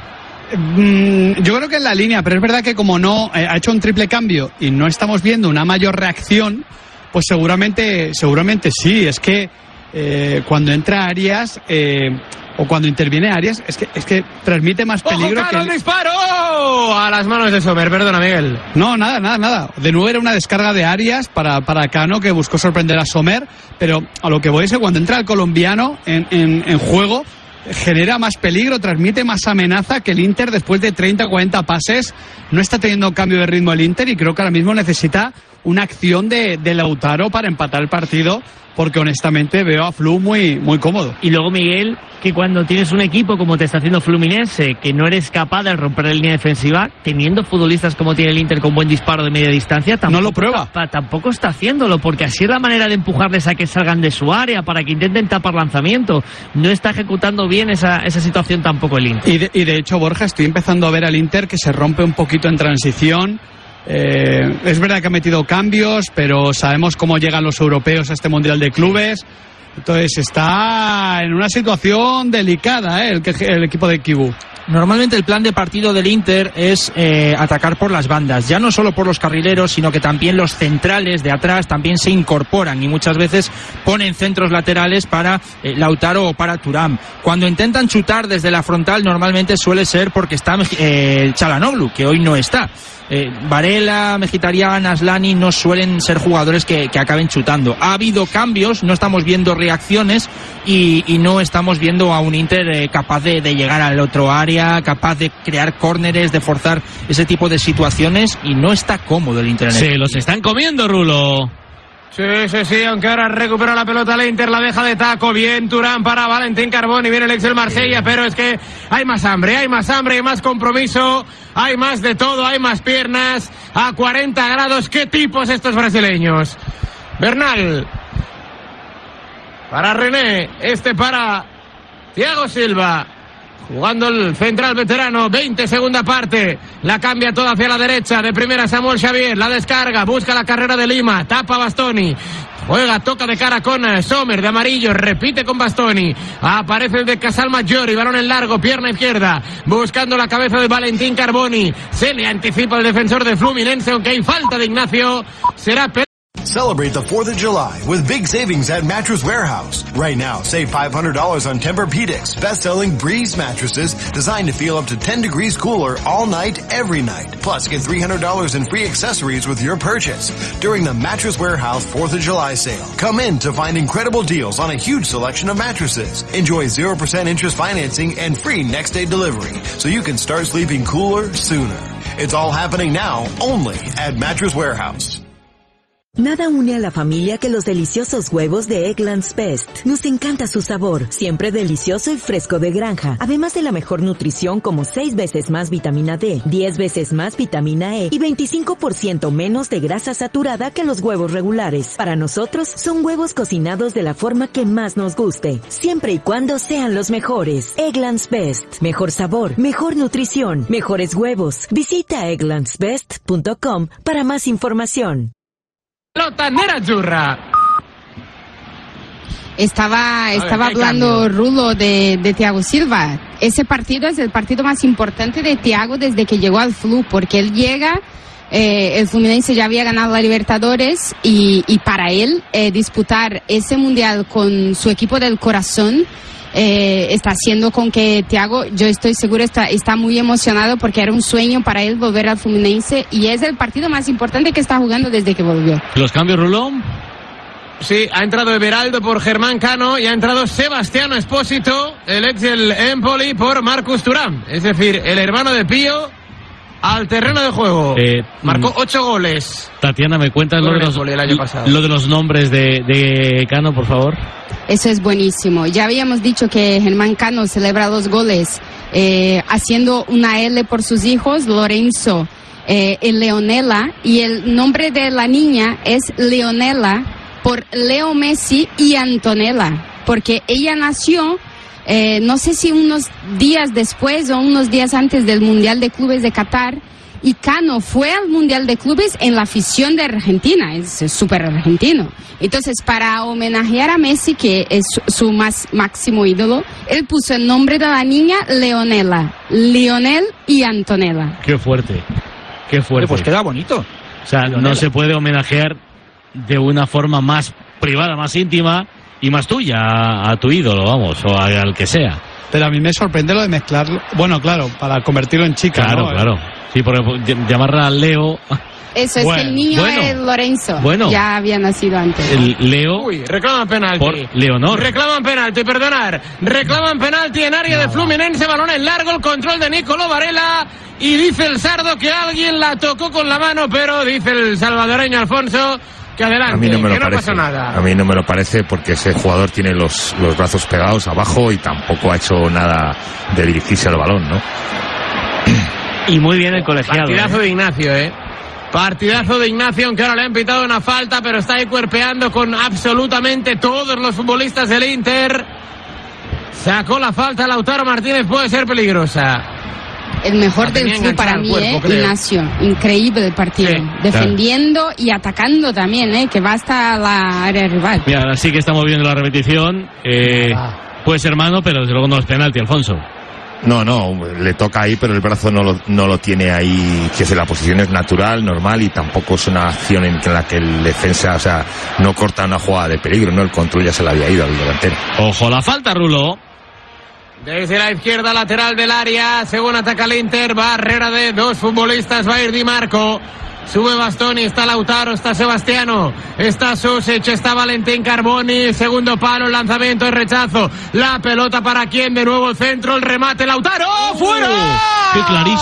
Yo creo que es la línea, pero es verdad que como no ha hecho un triple cambio y no estamos viendo una mayor reacción, pues seguramente sí. Es que cuando entra Arias o cuando interviene Arias, es que transmite más peligro. ¡Ojo, que el disparo! A las manos de Sommer, perdona Miguel. No, nada. De nuevo era una descarga de Arias para Cano, que buscó sorprender a Sommer, pero a lo que voy es que cuando entra el colombiano en juego, genera más peligro, transmite más amenaza, que el Inter después de 30 o 40 pases no está teniendo cambio de ritmo el Inter, y creo que ahora mismo necesita una acción de Lautaro para empatar el partido, porque honestamente veo a Flu muy cómodo. Y luego, Miguel, que cuando tienes un equipo como te está haciendo Fluminense, que no eres capaz de romper la línea defensiva, teniendo futbolistas como tiene el Inter con buen disparo de media distancia, tampoco, no lo prueba. Tampoco está haciéndolo, porque así es la manera de empujarles a que salgan de su área, para que intenten tapar lanzamiento. No está ejecutando bien esa situación tampoco el Inter. Y de hecho, Borja, estoy empezando a ver al Inter que se rompe un poquito en transición. Es verdad que ha metido cambios, pero sabemos cómo llegan los europeos a este Mundial de Clubes. Entonces está en una situación delicada, el equipo de Kibu. Normalmente el plan de partido del Inter es atacar por las bandas, ya no solo por los carrileros, sino que también los centrales de atrás también se incorporan y muchas veces ponen centros laterales para Lautaro o para Thuram. Cuando intentan chutar desde la frontal, normalmente suele ser porque está Çalhanoğlu, que hoy no está. Varela, Mkhitaryan, Aslani no suelen ser jugadores que acaben chutando. Ha habido cambios, no estamos viendo reacciones y no estamos viendo a un Inter capaz de llegar al otro área, capaz de crear córneres, de forzar ese tipo de situaciones, y no está cómodo el Inter. Se los están comiendo, Rulo. Sí, aunque ahora recupera la pelota el Inter, la deja de taco, bien Thuram para Valentín Carboni, viene el ex del Marsella, pero es que hay más hambre, hay más compromiso, hay más de todo, hay más piernas, a 40 grados, qué tipos estos brasileños. Bernal, para René, para Thiago Silva. Jugando el central veterano, 20 segunda parte, la cambia toda hacia la derecha, de primera Samuel Xavier, la descarga, busca la carrera de Lima, tapa Bastoni, juega, toca de cara con Sommer de amarillo, repite con Bastoni, aparece el de Casal Maggiore, balón en largo, pierna izquierda, buscando la cabeza de Valentín Carboni, se le anticipa el defensor de Fluminense, aunque hay falta de Ignacio, será Celebrate the 4th of July with big savings at Mattress Warehouse. Right now, save $500 on Tempur-Pedic's best-selling Breeze mattresses designed to feel up to 10 degrees cooler all night, every night. Plus, get $300 in free accessories with your purchase during the Mattress Warehouse 4th of July sale. Come in to find incredible deals on a huge selection of mattresses. Enjoy 0% interest financing and free next-day delivery so you can start sleeping cooler sooner. It's all happening now, only at Mattress Warehouse. Nada une a la familia que los deliciosos huevos de Eggland's Best. Nos encanta su sabor, siempre delicioso y fresco de granja. Además de la mejor nutrición, como 6 veces más vitamina D, 10 veces más vitamina E y 25% menos de grasa saturada que los huevos regulares. Para nosotros, son huevos cocinados de la forma que más nos guste, siempre y cuando sean los mejores. Eggland's Best. Mejor sabor, mejor nutrición, mejores huevos. Visita egglandsbest.com para más información. Pelota nerazzurra. Estaba hablando Rulo de Thiago Silva. Ese partido es el partido más importante de Thiago desde que llegó al Flu, porque él llega el Fluminense ya había ganado la Libertadores y para él disputar ese mundial con su equipo del corazón está haciendo con que Thiago, yo estoy seguro, está muy emocionado porque era un sueño para él volver al Fluminense y es el partido más importante que está jugando desde que volvió. ¿Los cambios, Rulón? Sí, ha entrado Everaldo por Germán Cano y ha entrado Sebastiano Espósito, el ex del Empoli, por Marcus Thuram. Es decir, el hermano de Pío al terreno de juego. Marcó 8 goles. Tatiana, ¿me cuentas lo de los nombres de Cano, por favor? Eso es buenísimo. Ya habíamos dicho que Germán Cano celebra 2 goles haciendo una L por sus hijos, Lorenzo y Leonela, y el nombre de la niña es Leonela por Leo Messi y Antonella, porque ella nació no sé si unos días después o unos días antes del Mundial de Clubes de Qatar, y Cano fue al Mundial de Clubes en la afición de Argentina, es súper argentino. Entonces, para homenajear a Messi, que es su máximo ídolo, él puso el nombre de la niña Leonela, Lionel y Antonella. Qué fuerte, qué fuerte. Pues queda bonito. O sea, Leonela. No se puede homenajear de una forma más privada, más íntima y más tuya a tu ídolo, vamos, o al que sea. Pero a mí me sorprende lo de mezclarlo. Bueno, claro, para convertirlo en chica, claro, ¿no? Claro. Sí, porque llamarla Leo. Eso es que el niño es Lorenzo. Ya había nacido antes. El Leo. Uy, reclaman penalti. Por Leonor. Reclaman penalti, perdonar. Reclaman penalti en área de Fluminense. Balón en largo, el control de Nicolo Varela. Y dice el sardo que alguien la tocó con la mano, pero dice el salvadoreño Alfonso que adelante, a mí no me lo que no parece. pasa nada. A mí no me lo parece porque ese jugador tiene los brazos pegados abajo y tampoco ha hecho nada de dirigirse al balón, ¿no? Y muy bien el colegiado. Partidazo de Ignacio, Partidazo de Ignacio, aunque ahora le han pitado una falta, pero está ahí cuerpeando con absolutamente todos los futbolistas del Inter. Sacó la falta, Lautaro Martínez, puede ser peligrosa. El mejor del club para mí, Ignacio. Increíble el partido. Sí, defendiendo y atacando también, que va hasta la área rival. Mira, ahora sí que estamos viendo la repetición. Puede ser mano, pero desde luego no es penalti, Alfonso. No, le toca ahí, pero el brazo no lo tiene ahí, que la posición es natural, normal, y tampoco es una acción en la que el defensa, o sea, no corta una jugada de peligro, ¿no? El control ya se le había ido al delantero. Ojo, la falta, Rulo. Desde la izquierda lateral del área, según ataca el Inter, barrera de 2 futbolistas, va a ir Di Marco. Sube Bastoni, está Lautaro, está Sebastiano, está Susic, está Valentín Carboni, segundo palo, el lanzamiento, el rechazo, la pelota para quién, de nuevo el centro, el remate, Lautaro, ¡fuera! ¡Qué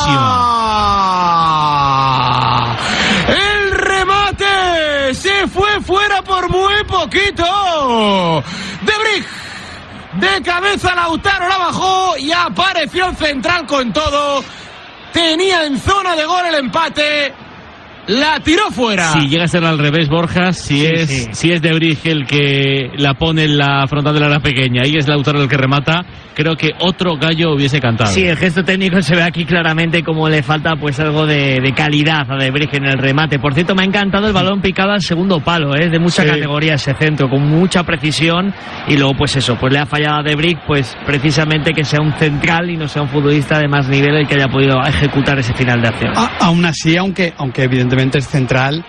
clarísima! ¡El remate! ¡Se fue fuera por muy poquito! ¡De Brij! De cabeza Lautaro la bajó y apareció el central con todo. Tenía en zona de gol el empate. La tiró fuera. Si llega a ser al revés, Borja, si es De Brij el que la pone en la frontal del área pequeña y es Lautaro el que remata, creo que otro gallo hubiese cantado. Sí, el gesto técnico se ve aquí claramente como le falta pues algo de calidad a De Brij en el remate. Por cierto, me ha encantado el balón picado al segundo palo, de mucha categoría ese centro, con mucha precisión, y luego pues eso, pues le ha fallado a De Brij, pues precisamente que sea un central y no sea un futbolista de más nivel el que haya podido ejecutar ese final de acción. Aún así, aunque evidentemente es central,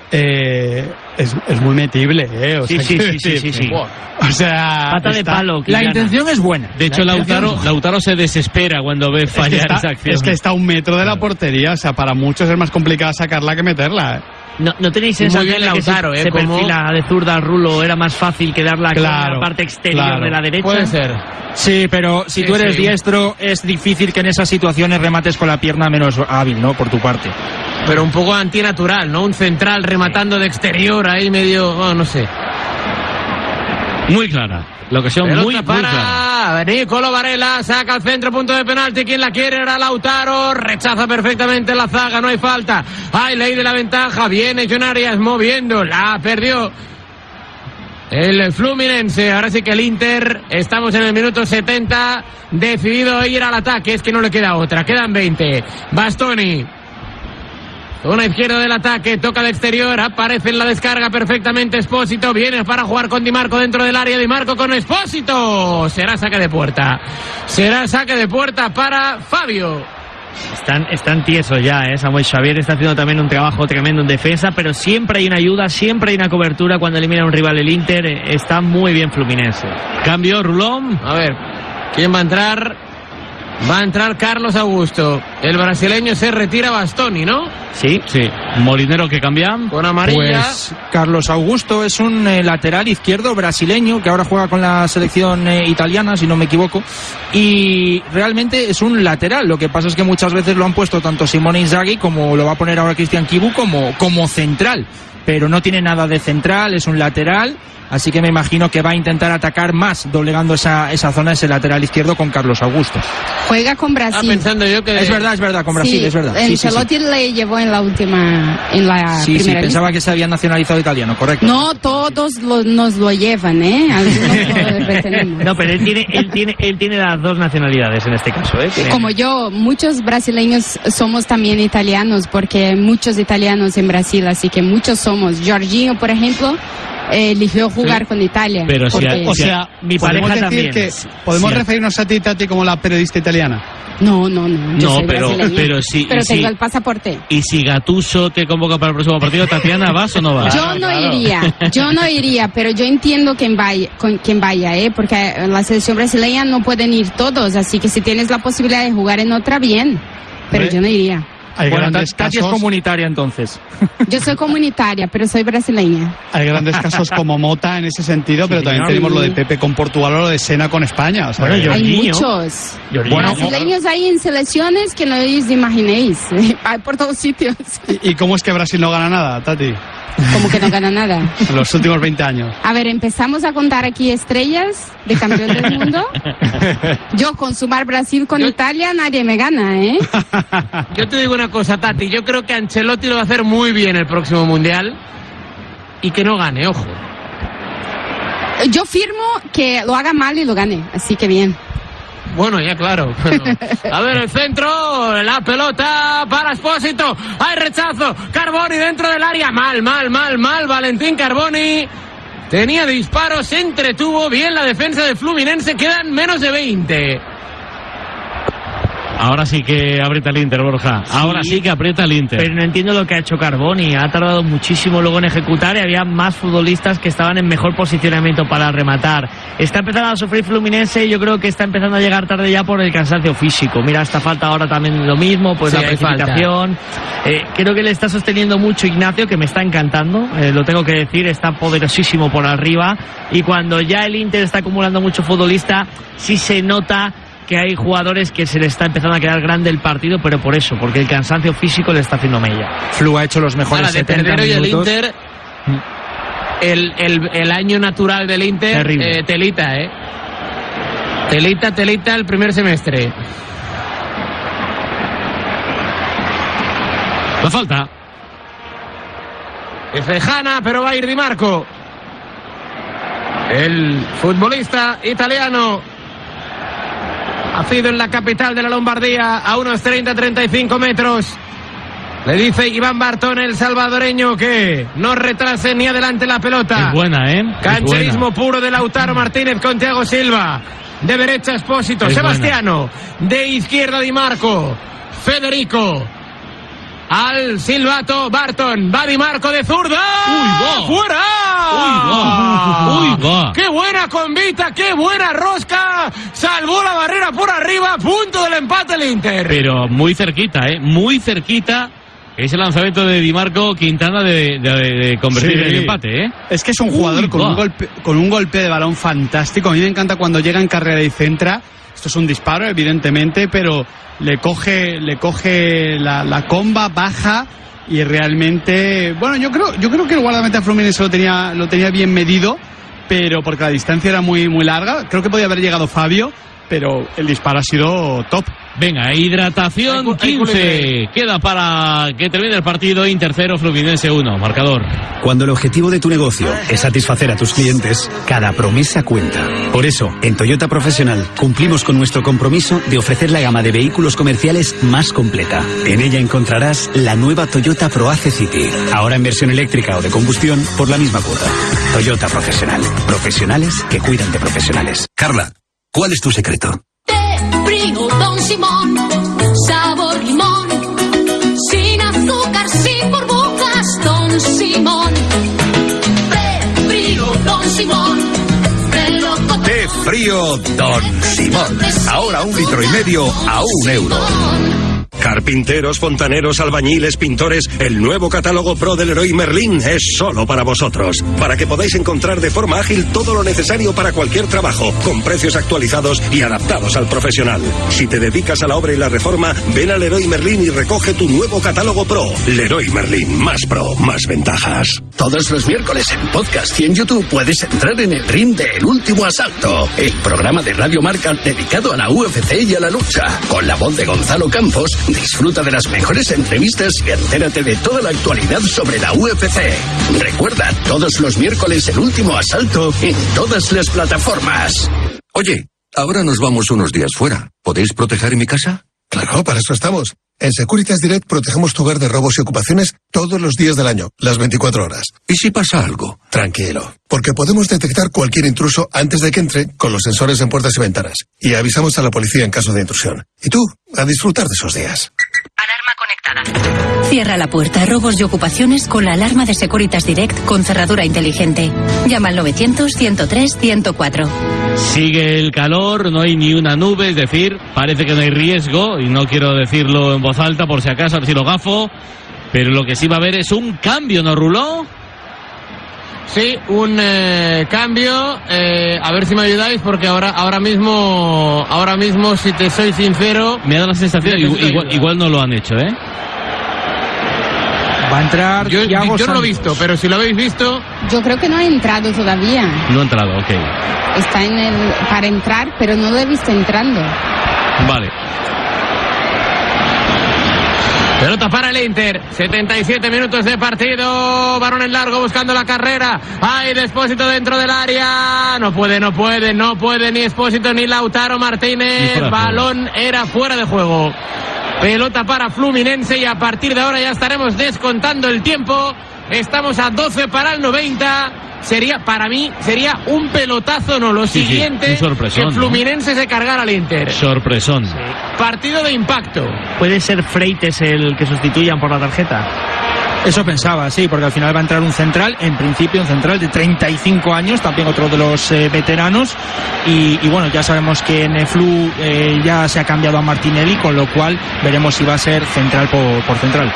es muy metible, o sea, sí. O sea, pata de palo. La intención es buena. De hecho, Lautaro se desespera cuando ve fallar esa acción. Es que está a 1 metro de la portería, o sea, para muchos es más complicado sacarla que meterla. ¿No tenéis sensación de que se perfila de zurda al Rulo? Era más fácil que darla en la parte exterior de la derecha. Puede ser. Sí, pero si tú eres diestro, es difícil que en esas situaciones remates con la pierna menos hábil, ¿no? Por tu parte. Pero un poco antinatural, ¿no? Un central rematando de exterior ahí medio, no sé. Muy clara. La ocasión muy clara. Nicolo Varela saca al centro, punto de penalti. Quien la quiere era Lautaro. Rechaza perfectamente la zaga, no hay falta. Hay ley de la ventaja. Viene John Arias moviendo. La perdió el Fluminense. Ahora sí que el Inter, estamos en el minuto 70. Decidido a ir al ataque. Es que no le queda otra. Quedan 20. Bastoni. Una izquierda del ataque, toca de exterior, aparece en la descarga perfectamente Espósito, viene para jugar con Di Marco dentro del área, Di Marco con Espósito, será saque de puerta para Fabio. Están tiesos ya, Samuel Xavier está haciendo también un trabajo tremendo en defensa, pero siempre hay una ayuda, siempre hay una cobertura cuando elimina a un rival el Inter. Está muy bien Fluminense. Cambio, Rulón. A ver, ¿quién va a entrar? Va a entrar Carlos Augusto. El brasileño se retira Bastoni, ¿no? Sí. Molinero que cambia. Con amarilla. Pues Carlos Augusto es un lateral izquierdo brasileño que ahora juega con la selección italiana, si no me equivoco. Y realmente es un lateral. Lo que pasa es que muchas veces lo han puesto tanto Simone Inzaghi como lo va a poner ahora Cristian Chivu como central. Pero no tiene nada de central, es un lateral. Así que me imagino que va a intentar atacar más, doblegando esa zona, ese lateral izquierdo con Carlos Augusto. Juega con Brasil. Pensando yo que... Es verdad, con Brasil, sí, es verdad. Ancelotti le llevó en la primera pensaba lista. que se había nacionalizado italiano, correcto. No, todos nos lo llevan, Algunos lo retenemos. No, pero él tiene las dos nacionalidades en este caso, Como yo, muchos brasileños somos también italianos, porque hay muchos italianos en Brasil, así que muchos somos. Jorginho, por ejemplo, eligió jugar con Italia. Pero o sea, mi pareja también. ¿Podemos referirnos a ti, Tati, como la periodista italiana? No, soy pero sí. Pero tengo el pasaporte. ¿Y si Gattuso te convoca para el próximo partido, Tatiana, vas o no vas? Yo no iría, pero yo entiendo quien vaya, porque la selección brasileña no pueden ir todos, así que si tienes la posibilidad de jugar en otra, bien, pero yo no iría. Tati es comunitaria entonces. Yo soy comunitaria, pero soy brasileña. Hay grandes casos como Mota en ese sentido, pero también tenemos lo de Pepe con Portugal o lo de Sena con España. O sea, hay muchos brasileños ahí en selecciones que no os imaginéis. Hay por todos sitios. ¿Y cómo es que Brasil no gana nada, Tati? ¿Cómo que no gana nada? En los últimos 20 años. A ver, empezamos a contar aquí estrellas de campeón del mundo. Yo con sumar Brasil con Italia nadie me gana, Yo te digo una cosa, Tati, yo creo que Ancelotti lo va a hacer muy bien el próximo Mundial y que no gane, ojo. Yo firmo que lo haga mal y lo gane, así que bien. Bueno, ya claro. A ver, el centro, la pelota para Espósito. Hay rechazo. Carboni dentro del área. Mal. Valentín Carboni. Tenía disparos, se entretuvo bien la defensa de Fluminense. Quedan menos de 20. Ahora sí que aprieta el Inter, Borja. Ahora sí que aprieta el Inter. Pero no entiendo lo que ha hecho Carboni. Ha tardado muchísimo luego en ejecutar y había más futbolistas que estaban en mejor posicionamiento para rematar. Está empezando a sufrir Fluminense y yo creo que está empezando a llegar tarde ya por el cansancio físico. Mira, esta falta ahora también lo mismo, pues la precipitación. Creo que le está sosteniendo mucho Ignacio, que me está encantando. Lo tengo que decir, está poderosísimo por arriba. Y cuando ya el Inter está acumulando mucho futbolista, sí se nota que hay jugadores que se le está empezando a quedar grande el partido, pero por eso, porque el cansancio físico le está haciendo mella. Flu ha hecho los mejores 70 minutos. Y el Inter, el año natural del Inter, telita, Telita el primer semestre. La falta. Es lejana, pero va a ir Di Marco. El futbolista italiano, nacido en la capital de la Lombardía, a unos 30-35 metros. Le dice Iván Bartón, el salvadoreño, que no retrase ni adelante la pelota. Es buena, Cancherismo puro de Lautaro Martínez con Thiago Silva. De derecha Espósito. Sebastiano. Buena. De izquierda Di Marco. Federico. Al silbato Barton. Va Di Marco de zurda. ¡Fuera! ¡Uy, ¡Qué buena convita! ¡Qué buena rosca! Salvó la barrera por arriba. Punto del empate el Inter. Pero muy cerquita, muy cerquita. Ese lanzamiento de Di Marco Quintana de convertir el empate, Es que es un jugador con un golpe de balón fantástico. A mí me encanta cuando llega en carrera y centra. Esto es un disparo, evidentemente, pero le coge la comba, baja y realmente... Bueno, yo creo que el guardameta Fluminense lo tenía bien medido, pero porque la distancia era muy, muy larga. Creo que podía haber llegado Fabio, pero el disparo ha sido top. Venga, hidratación 15. Queda para que termine el partido. Inter 0, Fluminense 1. Marcador. Cuando el objetivo de tu negocio es satisfacer a tus clientes, cada promesa cuenta. Por eso, en Toyota Profesional cumplimos con nuestro compromiso de ofrecer la gama de vehículos comerciales más completa. En ella encontrarás la nueva Toyota ProAce City. Ahora en versión eléctrica o de combustión por la misma cuota. Toyota Profesional. Profesionales que cuidan de profesionales. Carla, ¿cuál es tu secreto? Frío Don Simón, sabor frío, Don Simón. Ahora 1,5 litros a €1. Carpinteros, fontaneros, albañiles, pintores, el nuevo catálogo Pro del Leroy Merlin es solo para vosotros. Para que podáis encontrar de forma ágil todo lo necesario para cualquier trabajo, con precios actualizados y adaptados al profesional. Si te dedicas a la obra y la reforma, ven a Leroy Merlin y recoge tu nuevo catálogo Pro. Leroy Merlin, más pro, más ventajas. Todos los miércoles en podcast y en YouTube puedes entrar en el ring de El Último Asalto, el programa de Radio Marca dedicado a la UFC y a la lucha. Con la voz de Gonzalo Campos, disfruta de las mejores entrevistas y entérate de toda la actualidad sobre la UFC. Recuerda, todos los miércoles El Último Asalto en todas las plataformas. Oye, ahora nos vamos unos días fuera. ¿Podéis proteger mi casa? Claro, para eso estamos. En Securitas Direct protegemos tu hogar de robos y ocupaciones todos los días del año, las 24 horas. ¿Y si pasa algo? Tranquilo, porque podemos detectar cualquier intruso antes de que entre con los sensores en puertas y ventanas. Y avisamos a la policía en caso de intrusión. Y tú, a disfrutar de esos días. Alarma conectada. Cierra la puerta a robos y ocupaciones con la alarma de Securitas Direct con cerradura inteligente. Llama al 900-103-104. Sigue el calor, no hay ni una nube, es decir, parece que no hay riesgo, y no quiero decirlo en voz alta por si acaso, a ver si lo gafo, pero lo que sí va a haber es un cambio, ¿no, Ruló? Sí, un cambio, a ver si me ayudáis, porque ahora mismo, si te soy sincero... Me da la sensación, igual no lo han hecho, ¿eh? Va a entrar yo no lo he visto, pero si lo habéis visto... Yo creo que no ha entrado todavía. No ha entrado, ok. Está para entrar, pero no lo he visto entrando. Vale. Pelota para el Inter, 77 minutos de partido, balón en largo buscando la carrera, hay Expósito dentro del área, no puede ni Expósito ni Lautaro Martínez, balón era fuera de juego. Pelota para Fluminense y a partir de ahora ya estaremos descontando el tiempo, estamos a 12 para el 90. Para mí sería un pelotazo, no lo siguiente, que Fluminense se cargara al Inter. Sorpresón. Sí. Partido de impacto. ¿Puede ser Freites el que sustituyan por la tarjeta? Eso pensaba, sí, porque al final va a entrar un central, en principio un central de 35 años, también otro de los veteranos, y bueno, ya sabemos que en Flu ya se ha cambiado a Martinelli, con lo cual veremos si va a ser central por central.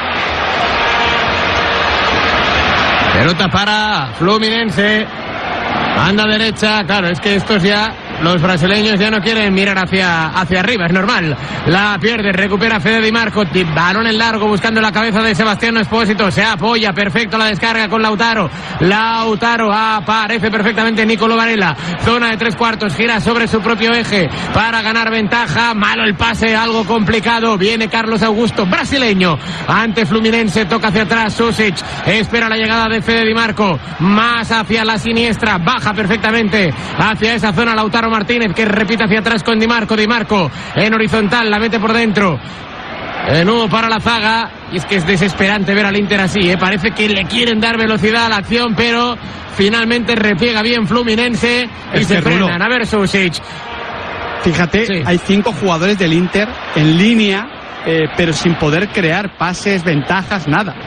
Pelota para Fluminense. Anda derecha. Claro, es que estos ya... Los brasileños ya no quieren mirar hacia arriba, es normal. La pierde, recupera Fede Di Marco. Balón en largo buscando la cabeza de Sebastián Expósito. Se apoya, perfecto la descarga con Lautaro. Lautaro aparece perfectamente Nicolo Varela. Zona de 3/4, gira sobre su propio eje para ganar ventaja. Malo el pase, algo complicado. Viene Carlos Augusto, brasileño. Ante Fluminense, toca hacia atrás Susic. Espera la llegada de Fede Di Marco. Más hacia la siniestra. Baja perfectamente hacia esa zona Lautaro Martínez, que repite hacia atrás con Di Marco en horizontal, la mete por dentro. De nuevo para la zaga, y es que es desesperante ver al Inter así, parece que le quieren dar velocidad a la acción, pero finalmente repliega bien Fluminense y se frenan. A ver, Susic. Fíjate, sí. Hay 5 jugadores del Inter en línea, pero sin poder crear pases, ventajas, nada.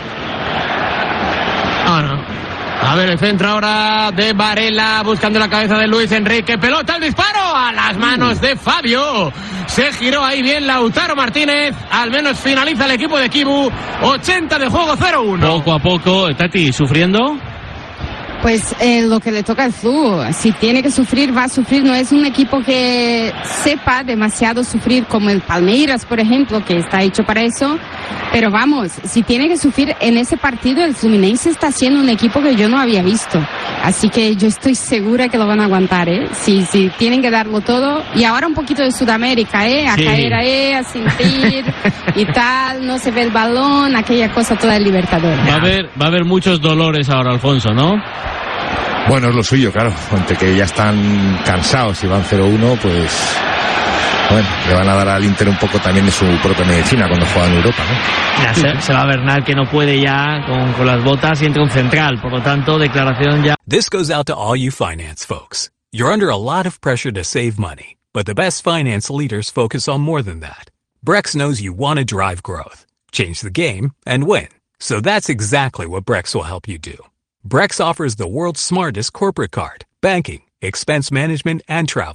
No. A ver, el centro ahora de Varela, buscando la cabeza de Luis Enrique. Pelota, el disparo a las manos de Fabio. Se giró ahí bien Lautaro Martínez. Al menos finaliza el equipo de Kibu. 80 de juego, 0-1. Poco a poco, Tati, ¿sufriendo? Pues lo que le toca al Flu, si tiene que sufrir, va a sufrir. No es un equipo que sepa demasiado sufrir como el Palmeiras, por ejemplo, que está hecho para eso. Pero vamos, si tiene que sufrir en ese partido, el Fluminense está siendo un equipo que yo no había visto. Así que yo estoy segura que lo van a aguantar, ¿eh? Si tienen que darlo todo. Y ahora un poquito de Sudamérica, ¿eh? A sí. Caer ahí, a sentir y tal, no se ve el balón, aquella cosa toda del Libertadores. Va a haber muchos dolores ahora, Alfonso, ¿no? Bueno, es lo suyo, claro. Ante que ya están cansados y van 0-1, pues... Bueno, le van a dar al Inter un poco también de su propia medicina cuando juega en Europa, ¿no? Ya se va Bernal, que no puede ya con las botas, y entra un central. Por lo tanto, declaración ya. This goes out to all you finance folks. You're under a lot of pressure to save money, but the best finance leaders focus on more than that. Brex knows you want to drive growth, change the game, and win. So that's exactly what Brex will help you do. Brex offers the world's smartest corporate card, banking, expense management, and travel,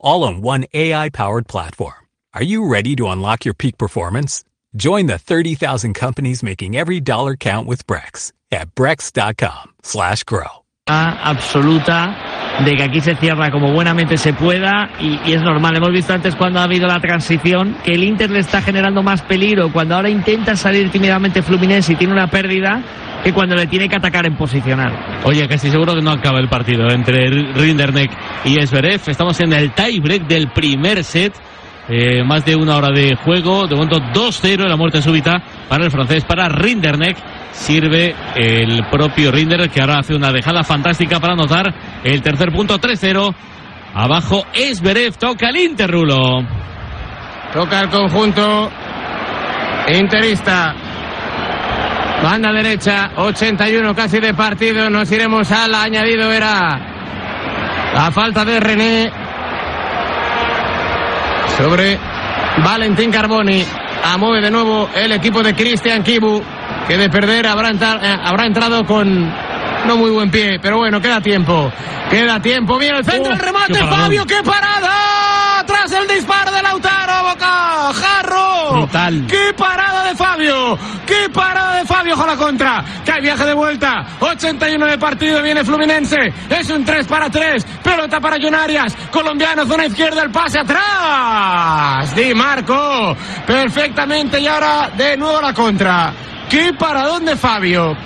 all on one AI-powered platform. Are you ready to unlock your peak performance? Join the 30,000 companies making every dollar count with Brex at brex.com/grow. Absoluta de que aquí se cierra como buenamente se pueda y es normal. Hemos visto antes cuando ha habido la transición que el Inter le está generando más peligro cuando ahora intenta salir tímidamente Fluminense y tiene una pérdida que cuando le tiene que atacar en posicional. Oye, casi seguro que no acaba el partido entre Rinderknech y Zverev. Estamos en el tiebreak del primer set. Más de una hora de juego, de momento 2-0, la muerte súbita para el francés, para Rinderknech. Sirve el propio Rinderknech, que ahora hace una dejada fantástica para anotar el tercer punto. 3-0, abajo Zverev, toca el Inter, Rulo. Toca el conjunto interista. Banda derecha, 81 casi de partido, nos iremos al añadido, era la falta de René sobre Valentín Carboni. Mueve de nuevo el equipo de Cristian Chibu, que de perder habrá entrado con no muy buen pie, pero bueno, queda tiempo. Viene el centro, el remate, Fabio, ¡qué parada! Tras el disparo de Lautaro, Bocajarro. Brutal. ¡Qué parada de Fabio! ¡Ojo la contra! Que hay viaje de vuelta. 81 de partido, viene Fluminense. Es un 3-3. Pelota para John Arias. Colombiano, zona izquierda, el pase atrás. Di Marco. Perfectamente, y ahora de nuevo la contra. ¡Qué paradón de Fabio!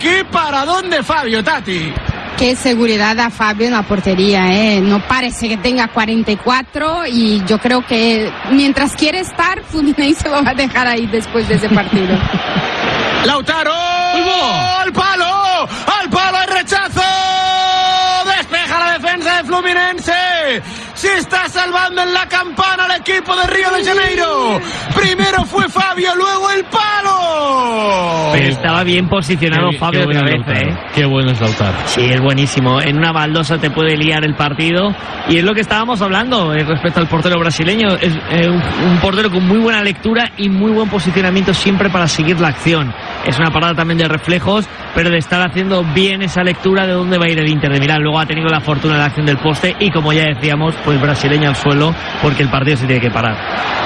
Tati! Qué seguridad a Fabio en la portería, ¿eh? No parece que tenga 44 y yo creo que mientras quiere estar, Fluminense lo va a dejar ahí después de ese partido. Lautaro, al palo, el rechazo, despeja la defensa de Fluminense. Se está salvando en la campana el equipo de Río de Janeiro. Primero fue Fabio, luego el palo. Pero estaba bien posicionado Fabio otra vez, Qué bueno es Lautaro. Sí, es buenísimo. En una baldosa te puede liar el partido. Y es lo que estábamos hablando respecto al portero brasileño. Es un portero con muy buena lectura y muy buen posicionamiento siempre para seguir la acción. Es una parada también de reflejos, pero de estar haciendo bien esa lectura de dónde va a ir el Inter de Milán. Luego ha tenido la fortuna de la acción del poste y, como ya decíamos, pues brasileño al suelo, porque el partido se tiene que parar.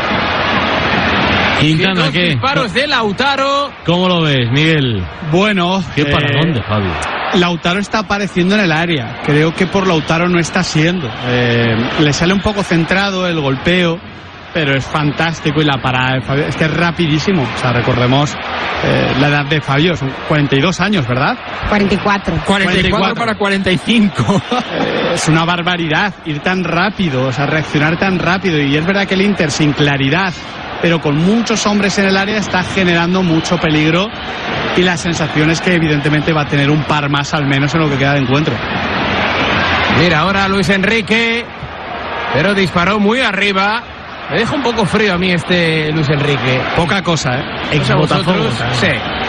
Quintana, ¿qué? Disparos de Lautaro. ¿Cómo lo ves, Miguel? Bueno, ¿qué paradón de Fabio? Lautaro está apareciendo en el área. Creo que por Lautaro no está siendo. Le sale un poco centrado el golpeo, pero es fantástico, y la parada de Fabio es que es rapidísimo. O sea, recordemos la edad de Fabio, son 42 años, ¿verdad? 44 para 45. Es una barbaridad ir tan rápido, o sea, reaccionar tan rápido. Y es verdad que el Inter, sin claridad, pero con muchos hombres en el área, está generando mucho peligro, y la sensación es que evidentemente va a tener un par más al menos en lo que queda de encuentro. Mira ahora Luis Enrique, pero disparó muy arriba. Me deja un poco frío a mí este Luis Enrique. Poca cosa, Ex Botafogo. Sí.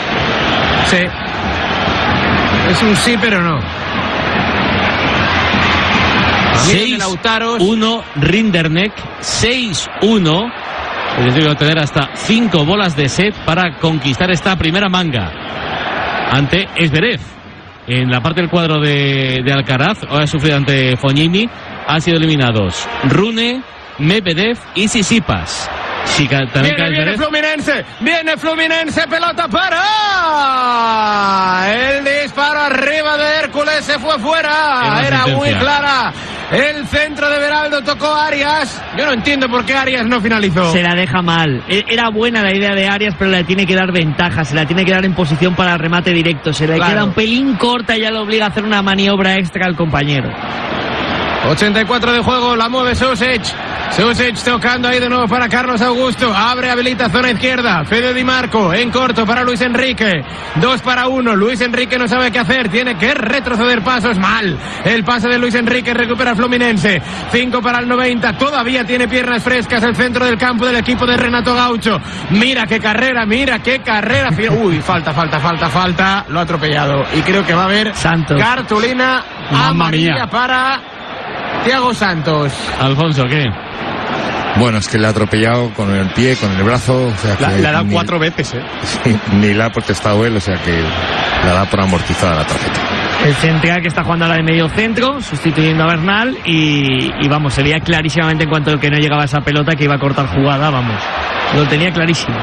Es un sí, pero no. 6-1 Rinderknech, 6-1. Es decir, va a tener hasta 5 bolas de set para conquistar esta primera manga ante Zverev. En la parte del cuadro de Alcaraz, ha sufrido ante Fognini. Han sido eliminados Rune, Medvedev y Tsitsipas. Viene Fluminense, pelota para el disparo arriba de Hércules, se fue fuera, era muy clara. El centro de Beraldo tocó Arias. Yo no entiendo por qué Arias no finalizó. Se la deja mal. Era buena la idea de Arias, pero le tiene que dar ventaja, se la tiene que dar en posición para el remate directo. Se le queda un pelín corta y ya le obliga a hacer una maniobra extra al compañero. 84 de juego, la mueve Susic tocando ahí de nuevo para Carlos Augusto. Abre, habilita zona izquierda. Fede Di Marco en corto para Luis Enrique. 2-1. Luis Enrique no sabe qué hacer. Tiene que retroceder pasos. Mal. El pase de Luis Enrique, recupera Fluminense. 5 para el 90. Todavía tiene piernas frescas el centro del campo del equipo de Renato Gaucho. Mira qué carrera. Uy, falta. Lo ha atropellado. Y creo que va a haber Santos. Cartulina amarilla para Thiago Santos. Alfonso, ¿qué? Bueno, es que le ha atropellado con el pie, con el brazo. O sea, le ha dado 4 veces, Sí, ni la ha protestado él, o sea que la da por amortizada la tarjeta. El central que está jugando a la de medio centro, sustituyendo a Bernal, y vamos, se veía clarísimamente en cuanto que no llegaba esa pelota que iba a cortar jugada, vamos, lo tenía clarísimo.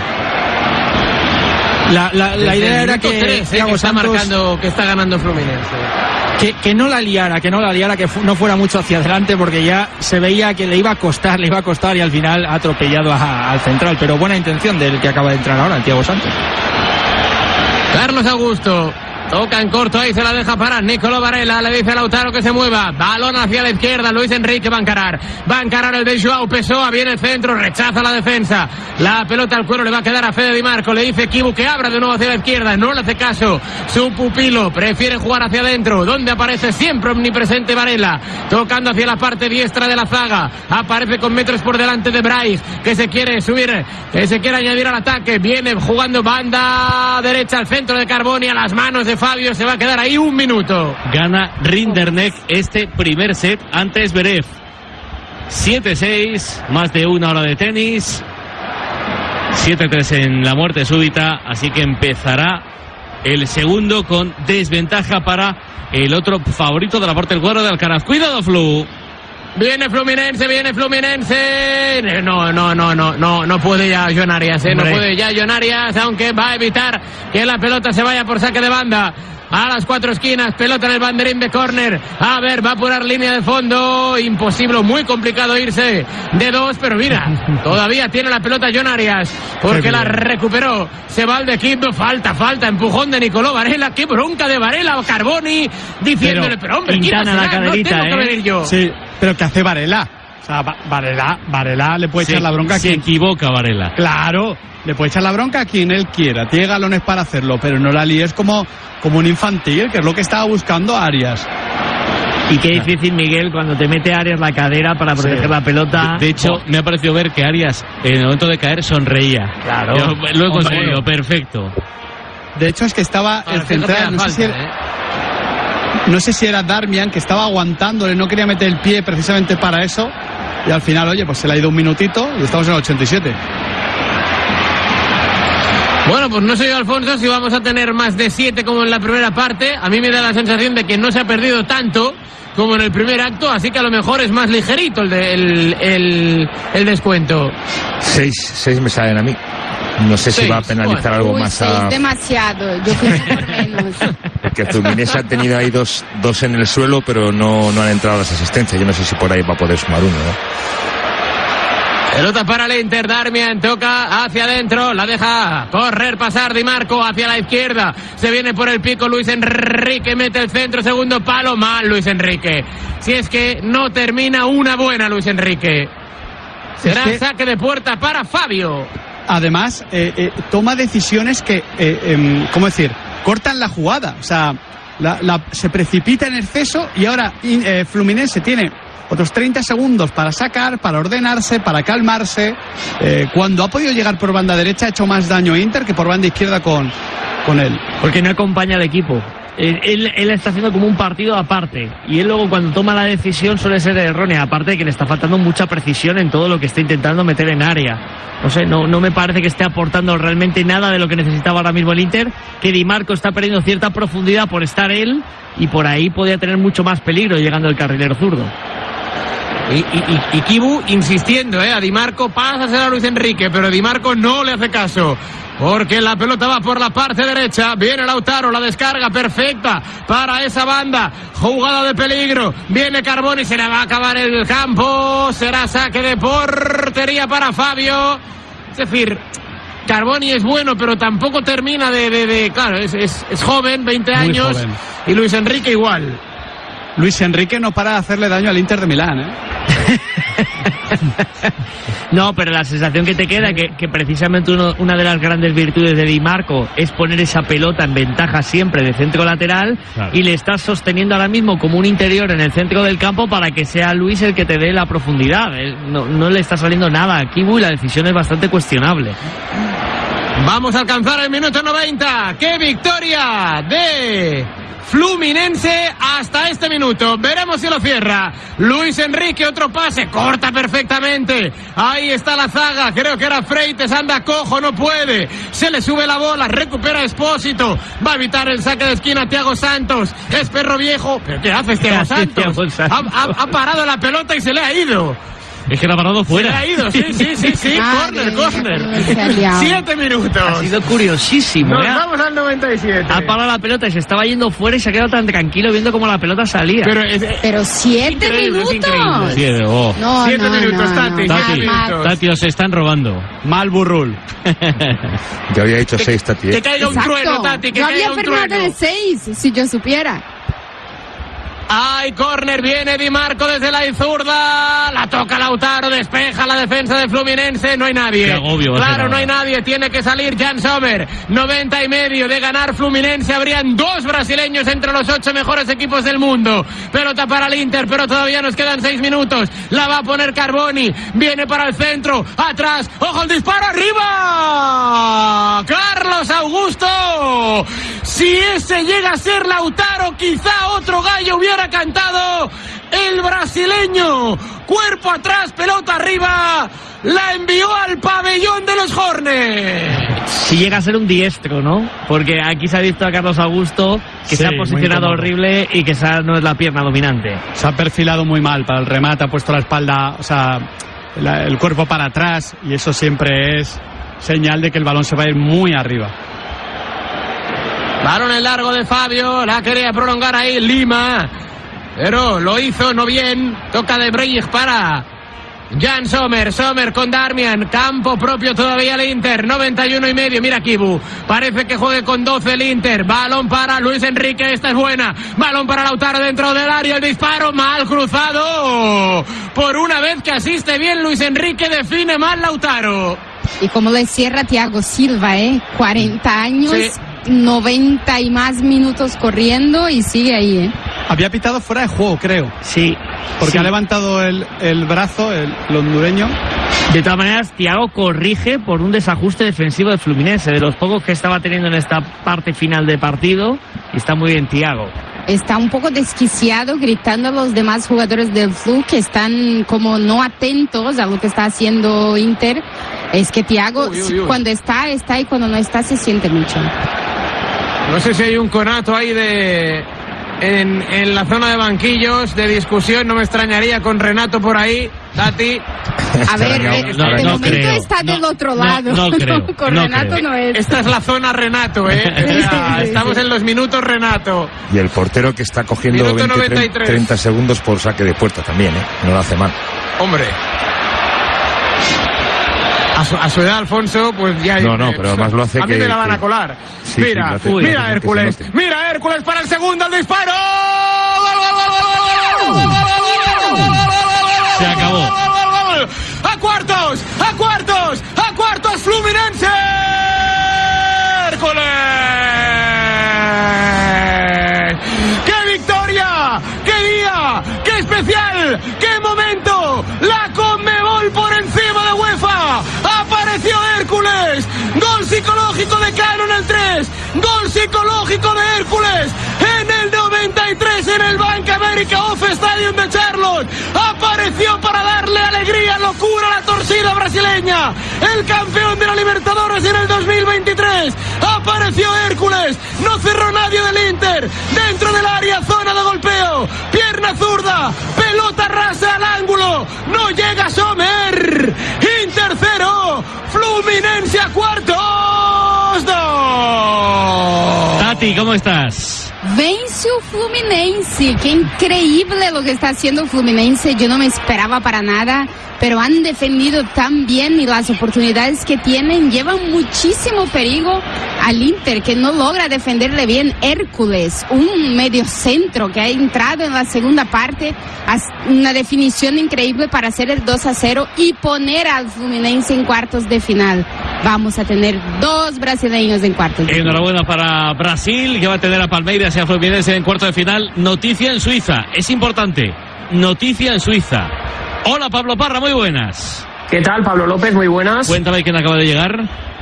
La idea era que Thiago Santos está marcando que está ganando Fluminense. Que no la liara, que no fuera mucho hacia adelante, porque ya se veía que le iba a costar y al final ha atropellado al central, pero buena intención del que acaba de entrar ahora, el Thiago Santos. Carlos Augusto toca en corto, ahí se la deja para Nicolò Varela, le dice a Lautaro que se mueva, balón hacia la izquierda, Luis Enrique va a encarar el de Joao Pessoa, viene el centro, rechaza la defensa, la pelota al cuero le va a quedar a Fede Di Marco, le dice Kibu que abra de nuevo hacia la izquierda, no le hace caso, su pupilo prefiere jugar hacia adentro, donde aparece siempre omnipresente Varela, tocando hacia la parte diestra de la zaga, aparece con metros por delante de Brais, que se quiere subir, que se quiere añadir al ataque, viene jugando banda derecha al centro de Carboni, a las manos de Fabio, se va a quedar ahí un minuto. Gana Rinderknecht este primer set ante Zverev. 7-6, más de una hora de tenis. 7-3 en la muerte súbita, así que empezará el segundo con desventaja para el otro favorito de la parte del cuadro de Alcaraz. Cuidado, Flu. Viene Fluminense. No puede ya Joan Arias, no puede ya Joan Arias, aunque va a evitar que la pelota se vaya por saque de banda. A las 4 esquinas, pelota en el banderín de córner. A ver, va a apurar línea de fondo. Imposible, muy complicado irse de 2, pero mira, todavía tiene la pelota Joan Arias, porque la recuperó. Se va al de Quito, falta, empujón de Nicolò Varela. Qué bronca de Varela, Carboni, diciéndole, pero hombre, Quintana la caderita, no tengo que venir yo. Sí, pero ¿qué hace Varela? O sea, Varela le puede echar la bronca a quien... Se equivoca Varela. Claro, le puede echar la bronca a quien él quiera. Tiene galones para hacerlo, pero no la líes como un infantil, que es lo que estaba buscando Arias. Y qué difícil, Miguel, cuando te mete Arias la cadera para proteger la pelota. De hecho, me ha parecido ver que Arias, en el momento de caer, sonreía. Claro. Yo lo he conseguido, perfecto. De hecho, es que estaba el central, no sé si era Darmian, que estaba aguantándole, no quería meter el pie precisamente para eso, y al final, oye, pues se le ha ido un minutito y estamos en el 87. Bueno, pues no sé yo, Alfonso, si vamos a tener más de 7 como en la primera parte. A mí me da la sensación de que no se ha perdido tanto como en el primer acto, así que a lo mejor es más ligerito el descuento. 6 me salen a mí. No sé si va a penalizar algo más a... Es demasiado, yo creo que por menos. Porque Fluminense ha tenido ahí dos en el suelo, pero no han entrado las asistencias. Yo no sé si por ahí va a poder sumar uno, ¿no? Pelota para el Inter, Darmian toca hacia adentro, la deja correr, pasar Di Marco hacia la izquierda, se viene por el pico Luis Enrique, mete el centro, segundo palo, mal Luis Enrique. Si es que no termina una buena Luis Enrique. Será saque de puerta para Fabio. Además, toma decisiones que, ¿cómo decir? Cortan la jugada. O sea, se precipita en exceso y ahora Fluminense tiene otros 30 segundos para sacar, para ordenarse, para calmarse. Cuando ha podido llegar por banda derecha ha hecho más daño Inter que por banda izquierda con él. Porque no acompaña al equipo. Él está haciendo como un partido aparte y él luego cuando toma la decisión suele ser errónea, aparte de que le está faltando mucha precisión en todo lo que está intentando meter en área. No sé, no me parece que esté aportando realmente nada de lo que necesitaba ahora mismo el Inter, que Di Marco está perdiendo cierta profundidad por estar él y por ahí podría tener mucho más peligro llegando el carrilero zurdo. Y Kibu insistiendo, a Di Marco, pásasela a Luis Enrique, pero Di Marco no le hace caso. Porque la pelota va por la parte derecha. Viene Lautaro, la descarga perfecta para esa banda. Jugada de peligro. Viene Carboni, se le va a acabar el campo. Será saque de portería para Fabio. Es decir, Carboni es bueno, pero tampoco termina claro, es joven, 20 años. Joven. Y Luis Enrique igual. Luis Enrique no para de hacerle daño al Inter de Milán, No, pero la sensación que te queda que precisamente una de las grandes virtudes de Di Marco es poner esa pelota en ventaja siempre de centro lateral, claro. Y le estás sosteniendo ahora mismo como un interior en el centro del campo para que sea Luis el que te dé la profundidad. No le está saliendo nada a Kibu y la decisión es bastante cuestionable. Vamos a alcanzar el minuto 90. ¡Qué victoria de Fluminense hasta este minuto. Veremos si lo cierra. Luis Enrique, otro pase, corta perfectamente. Ahí está la zaga, creo que era Freites, anda cojo, no puede. Se le sube la bola, recupera Espósito. Va a evitar el saque de esquina Thiago Santos. Es perro viejo. ¿Pero qué haces, Thiago Santos? Ha parado la pelota y se le ha ido. Es que la ha parado fuera. Se ha ido, sí. Corner. 7 minutos. Ha sido curiosísimo. Nos vamos al 97. Ha parado la pelota y se estaba yendo fuera y se ha quedado tan tranquilo viendo cómo la pelota salía. Pero 7 minutos. 7 minutos, Tati. Tati, os están robando. Mal burrul. Yo había hecho 6, Tati. Que caiga un trueno, Tati. Yo había firmado de 6, si yo supiera. ¡Ay, córner! Viene Di Marco desde la zurda. La toca Lautaro, despeja la defensa de Fluminense. No hay nadie. Qué agobio, claro, no hay nadie. Tiene que salir Jan Sommer. 90 y medio de ganar Fluminense. Habrían 2 brasileños entre los 8 mejores equipos del mundo. Pelota para el Inter, pero todavía nos quedan 6 minutos. La va a poner Carboni. Viene para el centro. Atrás. ¡Ojo el disparo! ¡Arriba! ¡Carlos Augusto! Si ese llega a ser Lautaro, quizá otro gallo hubiera cantado. El brasileño, cuerpo atrás, pelota arriba, la envió al pabellón de los Hornets. Si llega a ser un diestro, ¿no? Porque aquí se ha visto a Carlos Augusto que se ha posicionado horrible y que esa no es la pierna dominante. Se ha perfilado muy mal para el remate, ha puesto la espalda, o sea, el cuerpo para atrás, y eso siempre es señal de que el balón se va a ir muy arriba. Balón en largo de Fabio, la quería prolongar ahí Lima, pero lo hizo no bien. Toca de Brich para Jan Sommer. Sommer con Darmian, campo propio todavía el Inter. 91 y medio, mira Kibu, parece que juegue con 12 el Inter. Balón para Luis Enrique, esta es buena. Balón para Lautaro dentro del área, el disparo mal cruzado. Por una vez que asiste bien Luis Enrique, define mal Lautaro. Y como le cierra Thiago Silva, 40 años, 90 y más minutos corriendo y sigue ahí, Había pitado fuera de juego, creo. Sí. Porque ha levantado el brazo, el hondureño. De todas maneras, Thiago corrige por un desajuste defensivo de Fluminense, de los pocos que estaba teniendo en esta parte final de partido, y está muy bien Thiago. Está un poco desquiciado, gritando a los demás jugadores del Flu que están como no atentos a lo que está haciendo Inter. Es que Thiago, cuando está y cuando no está se siente mucho. No sé si hay un conato ahí en la zona de banquillos de discusión, no me extrañaría con Renato por ahí, Tati. A ver, de momento está del otro lado. No creo. Con Renato no es. Esta es la zona Renato, Estamos en los minutos Renato. Y el portero que está cogiendo 30 segundos por saque de puerta también, no lo hace mal. Hombre. A su edad, Alfonso, pues ya... No, pero además lo hace a mí me la van a colar. Sí, mira, mira Hércules. Mira Hércules para el segundo, el disparo. Se acabó. ¡A cuartos, Fluminense! ¡Hércules! ¡Qué victoria! ¡Qué día! ¡Qué especial! ¡Qué momento! ¡La Conmebol por encima de UEFA! ¡Apareció Hércules! ¡Gol psicológico de Cano en el 3! ¡Gol psicológico de Hércules! En el 93 en el Bank America Off Stadium de Charlotte. Apareció para darle alegría, locura a la torcida brasileña. El campeón de la Libertadores en el 2023. Apareció Hércules. No cerró nadie del Inter. Dentro del área, zona de golpeo. Pierna zurda. Pelota rasa al ángulo. No llega Sommer. Inter 0. Fluminense a cuartos. 2. Tati, ¿cómo estás? Vence o Fluminense, qué increíble lo que está haciendo Fluminense, yo no me esperaba para nada, pero han defendido tan bien y las oportunidades que tienen llevan muchísimo peligro al Inter, que no logra defenderle bien. Hércules, un mediocentro que ha entrado en la segunda parte, una definición increíble para hacer el 2-0 y poner al Fluminense en cuartos de final. Vamos a tener 2 brasileños en cuartos de final. Enhorabuena para Brasil, que va a tener a Palmeiras y a Fluminense en cuarto de final. Noticia en Suiza, es importante. Noticia en Suiza. Hola Pablo Parra, muy buenas. ¿Qué tal, Pablo López? Muy buenas. Cuéntame quién acaba de llegar.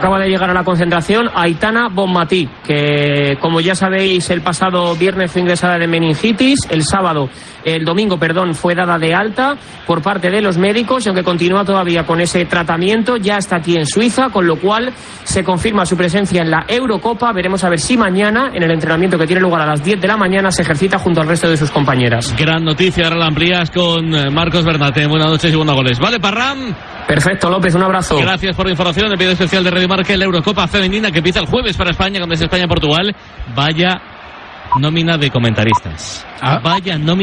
Acaba de llegar a la concentración Aitana Bonmatí, que como ya sabéis el pasado viernes fue ingresada de meningitis, el domingo fue dada de alta por parte de los médicos y aunque continúa todavía con ese tratamiento ya está aquí en Suiza, con lo cual se confirma su presencia en la Eurocopa. Veremos a ver si mañana en el entrenamiento que tiene lugar a las 10 de la mañana se ejercita junto al resto de sus compañeras. Gran noticia, ahora la amplías con Marcos Bernate. Buenas noches y buenos goles. ¿Vale, Parram? Perfecto, López, un abrazo. Gracias por la información. El pedido especial de Radio Marca en la Eurocopa femenina que empieza el jueves para España, cuando es España-Portugal. Vaya nómina de comentaristas. Vaya nómina.